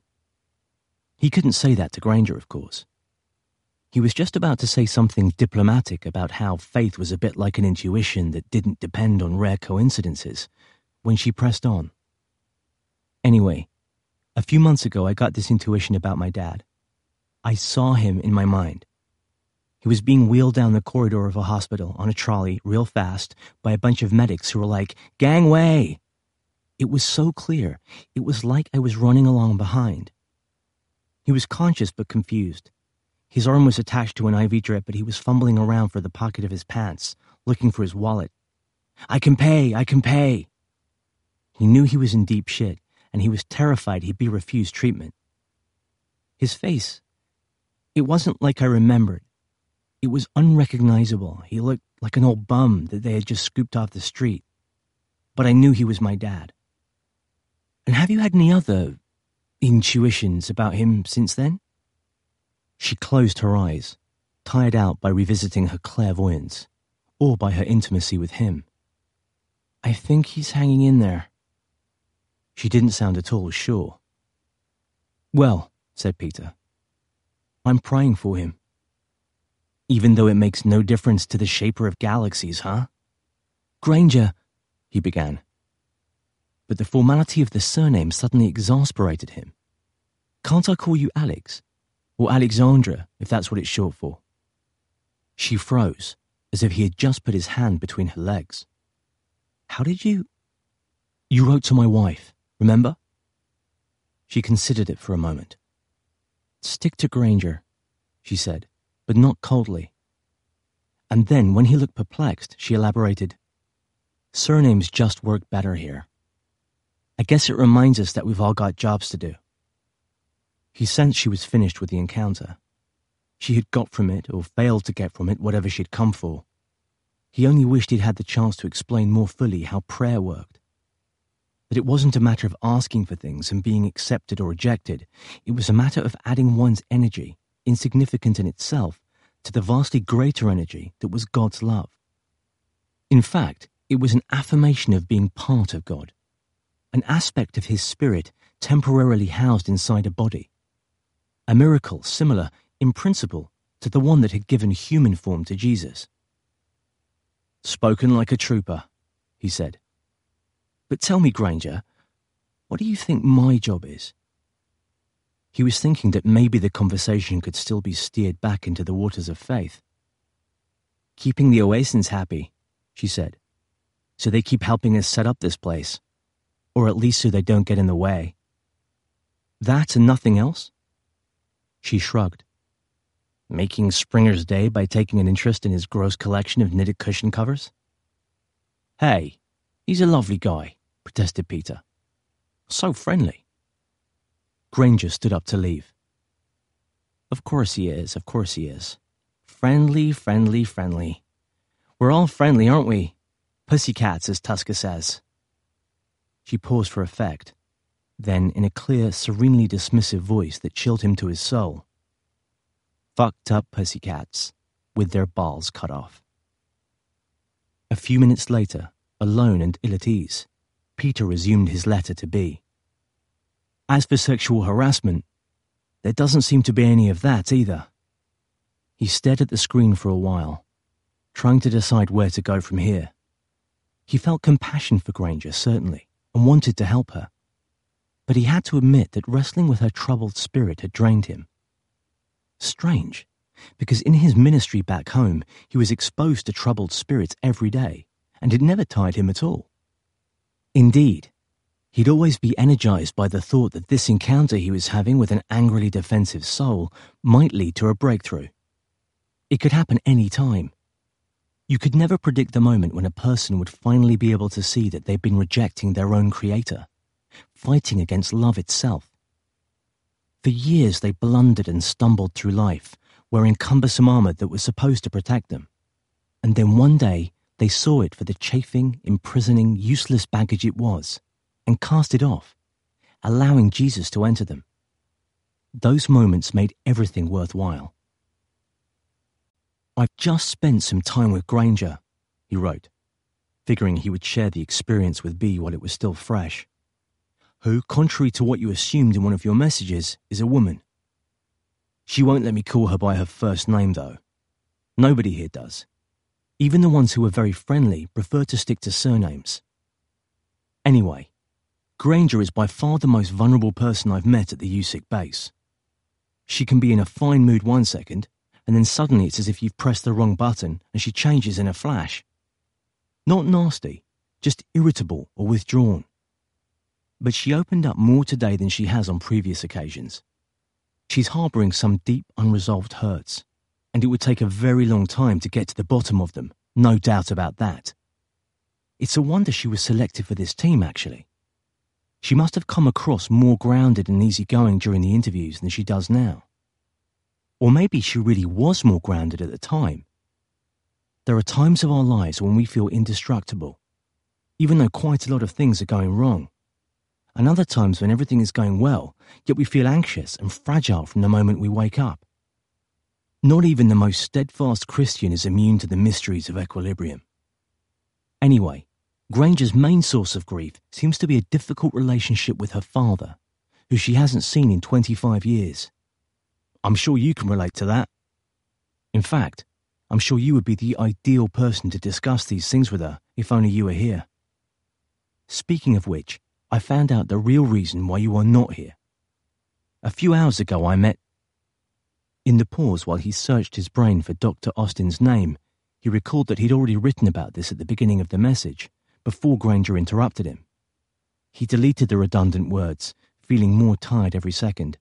He couldn't say that to Granger, of course. He was just about to say something diplomatic about how faith was a bit like an intuition that didn't depend on rare coincidences, when she pressed on. "Anyway, a few months ago I got this intuition about my dad. I saw him in my mind. He was being wheeled down the corridor of a hospital on a trolley real fast by a bunch of medics who were like, 'Gangway!' It was so clear, it was like I was running along behind. He was conscious but confused. His arm was attached to an I V drip, but he was fumbling around for the pocket of his pants, looking for his wallet. 'I can pay, I can pay!' He knew he was in deep shit, and he was terrified he'd be refused treatment. His face, it wasn't like I remembered. It was unrecognizable. He looked like an old bum that they had just scooped off the street. But I knew he was my dad." "And have you had any other intuitions about him since then?" She closed her eyes, tired out by revisiting her clairvoyance, or by her intimacy with him. "I think he's hanging in there." She didn't sound at all sure. "Well," said Peter, "I'm praying for him." "Even though it makes no difference to the shaper of galaxies, huh?" "Granger," he began. But the formality of the surname suddenly exasperated him. "Can't I call you Alex? Or Alexandra, if that's what it's short for?" She froze, as if he had just put his hand between her legs. "How did you—" "You wrote to my wife, remember?" She considered it for a moment. "Stick to Granger," she said, but not coldly. And then, when he looked perplexed, she elaborated, "Surnames just work better here. I guess it reminds us that we've all got jobs to do." He sensed she was finished with the encounter. She had got from it, or failed to get from it, whatever she'd come for. He only wished he'd had the chance to explain more fully how prayer worked. that it wasn't a matter of asking for things and being accepted or rejected. It was a matter of adding one's energy, insignificant in itself, to the vastly greater energy that was God's love. In fact, it was an affirmation of being part of God, an aspect of His Spirit temporarily housed inside a body, a miracle similar, in principle, to the one that had given human form to Jesus. "Spoken like a trooper," he said. "But tell me, Granger, what do you think my job is?" He was thinking that maybe the conversation could still be steered back into the waters of faith. "Keeping the Oasins happy," she said. "So they keep helping us set up this place. Or at least so they don't get in the way." "That and nothing else?" She shrugged. "Making Springer's day by taking an interest in his gross collection of knitted cushion covers?" "Hey, he's a lovely guy," protested Peter. "So friendly." Granger stood up to leave. "Of course he is, of course he is. Friendly, friendly, friendly. We're all friendly, aren't we? Pussycats, as Tusker says." She paused for effect. Then, in a clear, serenely dismissive voice that chilled him to his soul, "Fucked up pussycats, with their balls cut off." A few minutes later, alone and ill at ease, Peter resumed his letter to Bea. "As for sexual harassment, there doesn't seem to be any of that either." He stared at the screen for a while, trying to decide where to go from here. He felt compassion for Granger, certainly, and wanted to help her. But he had to admit that wrestling with her troubled spirit had drained him. Strange, because in his ministry back home, he was exposed to troubled spirits every day, and it never tired him at all. Indeed, he'd always be energized by the thought that this encounter he was having with an angrily defensive soul might lead to a breakthrough. It could happen any time. You could never predict the moment when a person would finally be able to see that they'd been rejecting their own creator, fighting against love itself. For years they blundered and stumbled through life, wearing cumbersome armor that was supposed to protect them. And then one day they saw it for the chafing, imprisoning, useless baggage it was, and cast it off, allowing Jesus to enter them. Those moments made everything worthwhile. "I've just spent some time with Granger," he wrote, figuring he would share the experience with Bea while it was still fresh, "who, contrary to what you assumed in one of your messages, is a woman. She won't let me call her by her first name, though. Nobody here does. Even the ones who are very friendly prefer to stick to surnames. Anyway, Granger is by far the most vulnerable person I've met at the U S I C base. She can be in a fine mood one second, and then suddenly it's as if you've pressed the wrong button and she changes in a flash. Not nasty, just irritable or withdrawn. But she opened up more today than she has on previous occasions. She's harboring some deep, unresolved hurts, and it would take a very long time to get to the bottom of them, no doubt about that. It's a wonder she was selected for this team, actually. She must have come across more grounded and easygoing during the interviews than she does now. Or maybe she really was more grounded at the time. There are times of our lives when we feel indestructible, even though quite a lot of things are going wrong. And other times when everything is going well, yet we feel anxious and fragile from the moment we wake up. Not even the most steadfast Christian is immune to the mysteries of equilibrium. Anyway, Granger's main source of grief seems to be a difficult relationship with her father, who she hasn't seen in twenty-five years. I'm sure you can relate to that. In fact, I'm sure you would be the ideal person to discuss these things with her if only you were here. Speaking of which, I found out the real reason why you are not here. A few hours ago I met... In the pause while he searched his brain for Doctor Austin's name, he recalled that he'd already written about this at the beginning of the message, before Granger interrupted him. He deleted the redundant words, feeling more tired every second.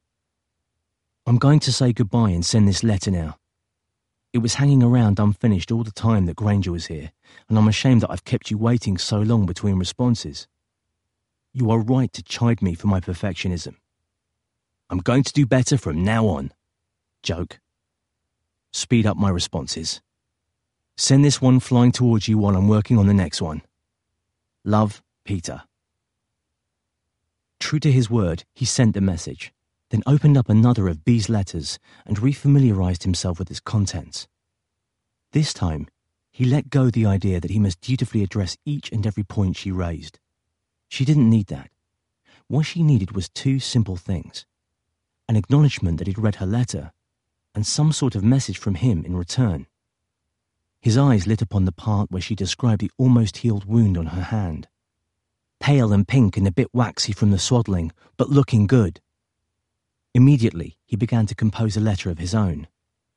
I'm going to say goodbye and send this letter now. It was hanging around unfinished all the time that Granger was here, and I'm ashamed that I've kept you waiting so long between responses. You are right to chide me for my perfectionism. I'm going to do better from now on. Joke. Speed up my responses. Send this one flying towards you while I'm working on the next one. Love, Peter. True to his word, he sent the message, then opened up another of B's letters and refamiliarized himself with its contents. This time, he let go the idea that he must dutifully address each and every point she raised. She didn't need that. What she needed was two simple things: an acknowledgement that he'd read her letter, and some sort of message from him in return. His eyes lit upon the part where she described the almost healed wound on her hand. Pale and pink and a bit waxy from the swaddling, but looking good. Immediately, he began to compose a letter of his own.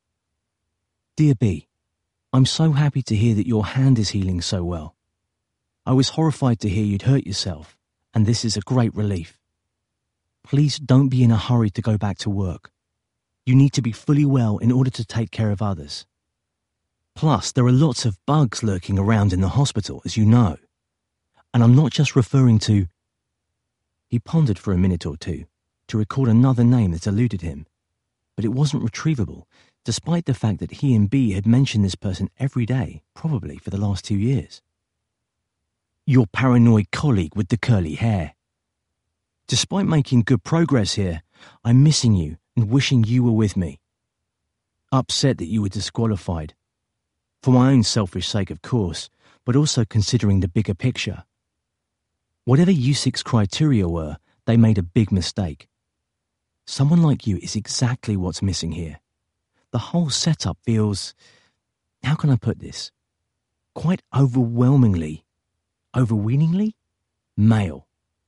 Dear B, I'm so happy to hear that your hand is healing so well. I was horrified to hear you'd hurt yourself, and this is a great relief. Please don't be in a hurry to go back to work. You need to be fully well in order to take care of others. Plus, there are lots of bugs lurking around in the hospital, as you know. And I'm not just referring to... He pondered for a minute or two to record another name that eluded him, but it wasn't retrievable, despite the fact that he and B had mentioned this person every day, probably for the last two years. Your paranoid colleague with the curly hair. Despite making good progress here, I'm missing you and wishing you were with me. Upset that you were disqualified. For my own selfish sake, of course, but also considering the bigger picture. Whatever U six criteria were, they made a big mistake. Someone like you is exactly what's missing here. The whole setup feels, how can I put this? Quite overwhelmingly, overweeningly, male.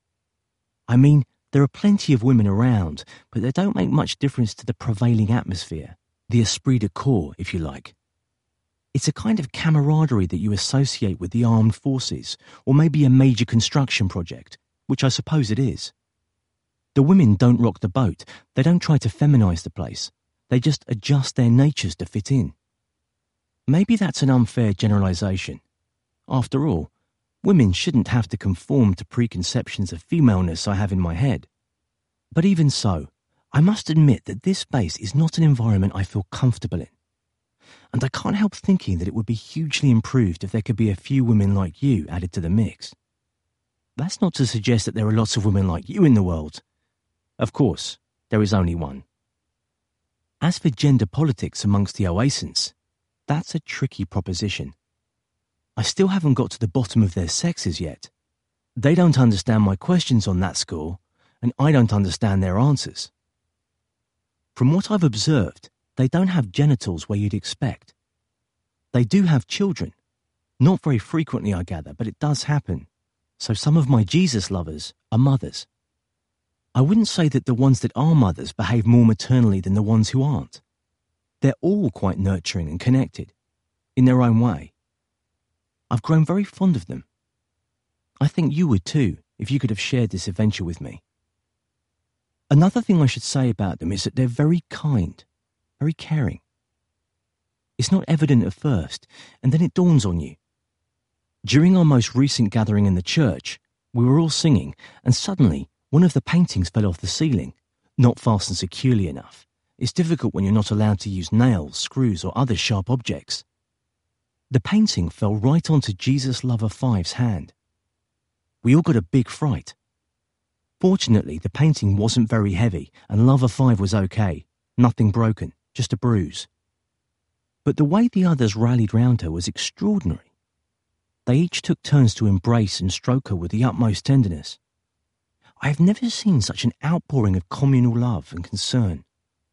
I mean, there are plenty of women around, but they don't make much difference to the prevailing atmosphere, the esprit de corps, if you like. It's a kind of camaraderie that you associate with the armed forces, or maybe a major construction project, which I suppose it is. The women don't rock the boat. They don't try to feminize the place. They just adjust their natures to fit in. Maybe that's an unfair generalization. After all, women shouldn't have to conform to preconceptions of femaleness I have in my head. But even so, I must admit that this space is not an environment I feel comfortable in. And I can't help thinking that it would be hugely improved if there could be a few women like you added to the mix. That's not to suggest that there are lots of women like you in the world. Of course, there is only one. As for gender politics amongst the Oasans, that's a tricky proposition. I still haven't got to the bottom of their sexes yet. They don't understand my questions on that score, and I don't understand their answers. From what I've observed, they don't have genitals where you'd expect. They do have children. Not very frequently, I gather, but it does happen. So some of my Jesus lovers are mothers. I wouldn't say that the ones that are mothers behave more maternally than the ones who aren't. They're all quite nurturing and connected, in their own way. I've grown very fond of them. I think you would too, if you could have shared this adventure with me. Another thing I should say about them is that they're very kind, very caring. It's not evident at first, and then it dawns on you. During our most recent gathering in the church, we were all singing, and suddenly one of the paintings fell off the ceiling, not fastened securely enough. It's difficult when you're not allowed to use nails, screws, or other sharp objects. The painting fell right onto Jesus Lover Five's hand. We all got a big fright. Fortunately, the painting wasn't very heavy, and Lover Five was okay. Nothing broken, just a bruise. But the way the others rallied round her was extraordinary. They each took turns to embrace and stroke her with the utmost tenderness. I have never seen such an outpouring of communal love and concern.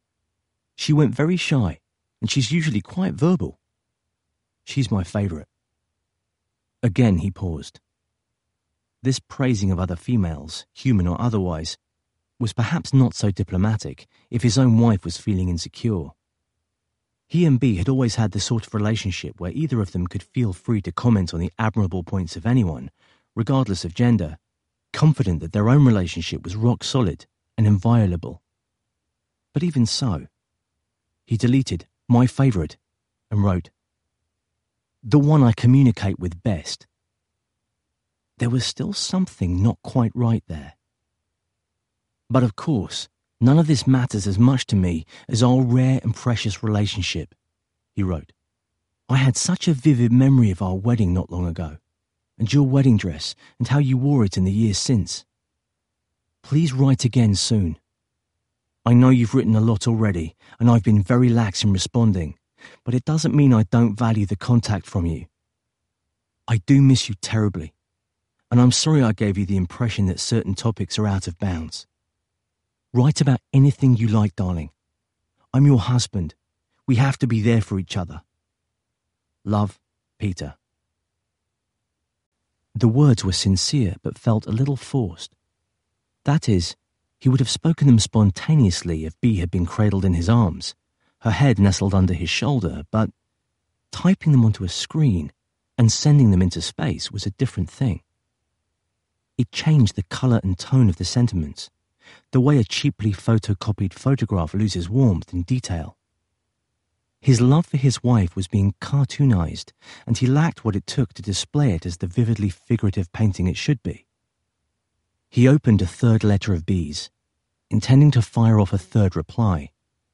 She went very shy, and she's usually quite verbal. She's my favourite. Again he paused. This praising of other females, human or otherwise, was perhaps not so diplomatic if his own wife was feeling insecure. He and B had always had the sort of relationship where either of them could feel free to comment on the admirable points of anyone, regardless of gender, confident that their own relationship was rock solid and inviolable. But even so, he deleted my favourite and wrote, the one I communicate with best. There was still something not quite right there. But of course, none of this matters as much to me as our rare and precious relationship, he wrote. I had such a vivid memory of our wedding not long ago, and your wedding dress, and how you wore it in the years since. Please write again soon. I know you've written a lot already, and I've been very lax in responding, but it doesn't mean I don't value the contact from you. I do miss you terribly, and I'm sorry I gave you the impression that certain topics are out of bounds. Write about anything you like, darling. I'm your husband. We have to be there for each other. Love, Peter. The words were sincere but felt a little forced. That is, he would have spoken them spontaneously if Bea had been cradled in his arms, her head nestled under his shoulder, but typing them onto a screen and sending them into space was a different thing. It changed the colour and tone of the sentiments, the way a cheaply photocopied photograph loses warmth and detail. His love for his wife was being cartoonized, and he lacked what it took to display it as the vividly figurative painting it should be. He opened a third letter of Bea's, intending to fire off a third reply.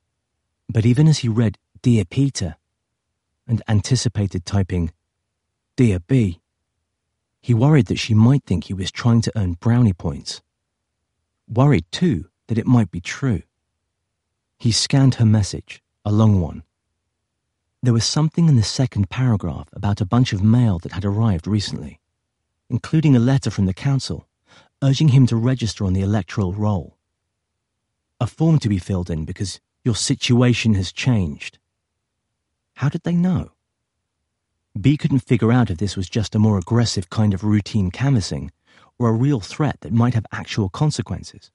But even as he read Dear Peter and anticipated typing Dear Bea, he worried that she might think he was trying to earn brownie points. Worried, too, that it might be true. He scanned her message, a long one. There was something in the second paragraph about a bunch of mail that had arrived recently, including a letter from the council urging him to register on the electoral roll. A form to be filled in because your situation has changed. How did they know? Bea couldn't figure out if this was just a more aggressive kind of routine canvassing or a real threat that might have actual consequences.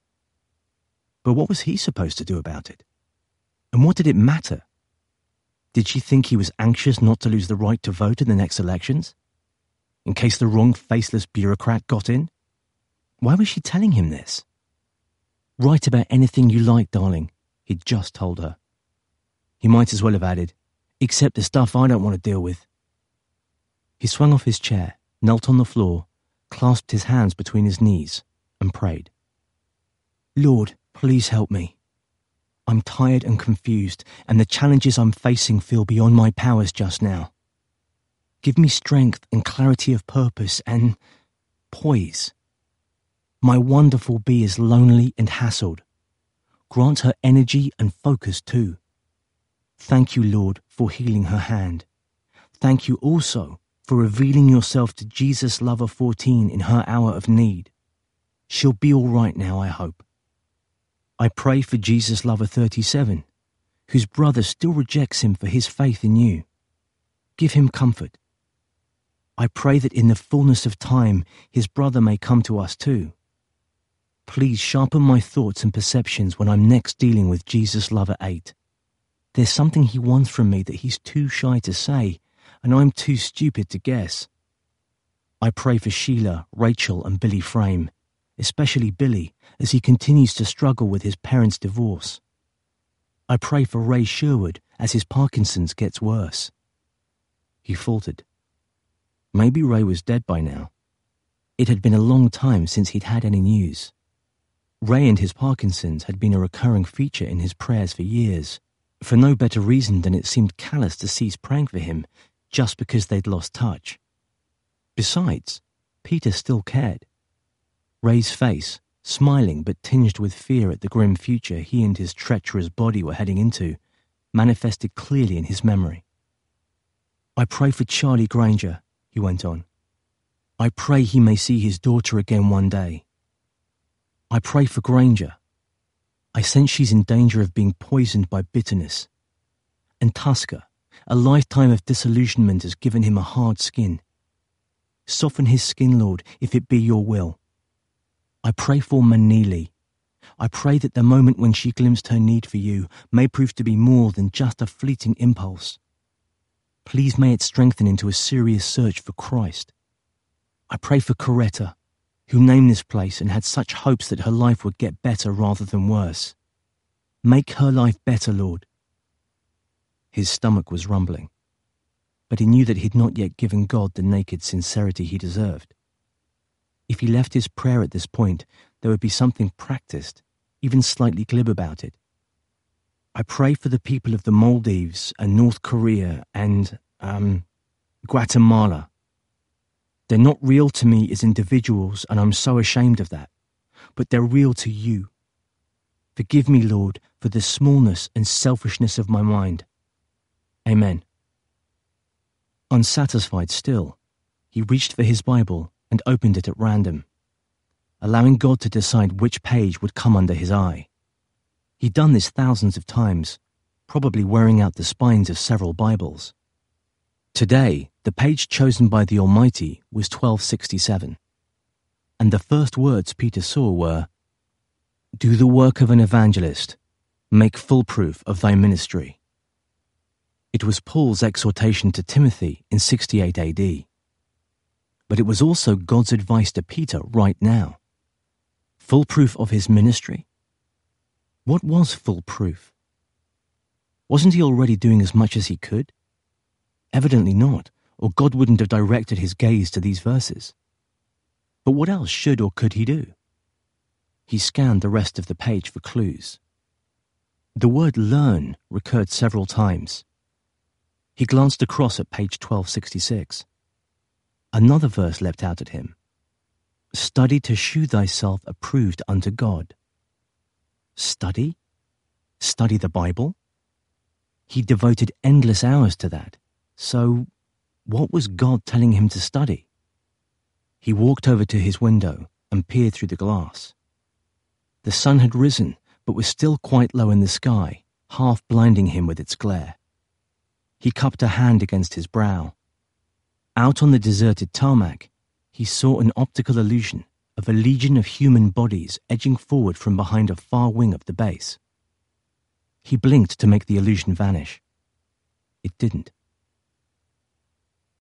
But what was he supposed to do about it? And what did it matter? Did she think he was anxious not to lose the right to vote in the next elections? In case the wrong faceless bureaucrat got in? Why was she telling him this? Write about anything you like, darling, he'd just told her. He might as well have added, except the stuff I don't want to deal with. He swung off his chair, knelt on the floor, clasped his hands between his knees, and prayed. Lord, please help me. I'm tired and confused, and the challenges I'm facing feel beyond my powers just now. Give me strength and clarity of purpose and poise. My wonderful Bea is lonely and hassled. Grant her energy and focus too. Thank you, Lord, for healing her hand. Thank you also for revealing yourself to Jesus Lover fourteen in her hour of need. She'll be all right now, I hope. I pray for Jesus Lover thirty-seven, whose brother still rejects him for his faith in you. Give him comfort. I pray that in the fullness of time his brother may come to us too. Please sharpen my thoughts and perceptions when I'm next dealing with Jesus Lover eight. There's something he wants from me that he's too shy to say, and I'm too stupid to guess. I pray for Sheila, Rachel, and Billy Frame, especially Billy, as he continues to struggle with his parents' divorce. I pray for Ray Sherwood as his Parkinson's gets worse. He faltered. Maybe Ray was dead by now. It had been a long time since he'd had any news. Ray and his Parkinson's had been a recurring feature in his prayers for years, for no better reason than it seemed callous to cease praying for him just because they'd lost touch. Besides, Peter still cared. Ray's face, smiling but tinged with fear at the grim future he and his treacherous body were heading into, manifested clearly in his memory. I pray for Charlie Granger, he went on. I pray he may see his daughter again one day. I pray for Granger. I sense she's in danger of being poisoned by bitterness. And Tusker, a lifetime of disillusionment has given him a hard skin. Soften his skin, Lord, if it be your will. I pray for Manili. I pray that the moment when she glimpsed her need for you may prove to be more than just a fleeting impulse. Please may it strengthen into a serious search for Christ. I pray for Coretta, who named this place and had such hopes that her life would get better rather than worse. Make her life better, Lord. His stomach was rumbling, but he knew that he'd not yet given God the naked sincerity he deserved. If he left his prayer at this point, there would be something practiced, even slightly glib about it. I pray for the people of the Maldives and North Korea and, um, Guatemala. They're not real to me as individuals, and I'm so ashamed of that. but they're real to you. Forgive me, Lord, for the smallness and selfishness of my mind. Amen. Unsatisfied still, he reached for his Bible and opened it at random, allowing God to decide which page would come under his eye. He'd done this thousands of times, probably wearing out the spines of several Bibles. Today, the page chosen by the Almighty was twelve sixty-seven, and the first words Peter saw were, "Do the work of an evangelist, make full proof of thy ministry." It was Paul's exhortation to Timothy in sixty-eight A D, but it was also God's advice to Peter right now. Full proof of his ministry? What was full proof? Wasn't he already doing as much as he could? Evidently not, or God wouldn't have directed his gaze to these verses. But what else should or could he do? He scanned the rest of the page for clues. The word learn recurred several times. He glanced across at page twelve sixty-six. Another verse leapt out at him. Study to shew thyself approved unto God. Study? Study the Bible? He devoted endless hours to that. So, what was God telling him to study? He walked over to his window and peered through the glass. The sun had risen, but was still quite low in the sky, half blinding him with its glare. He cupped a hand against his brow. Out on the deserted tarmac, he saw an optical illusion of a legion of human bodies edging forward from behind a far wing of the base. He blinked to make the illusion vanish. It didn't.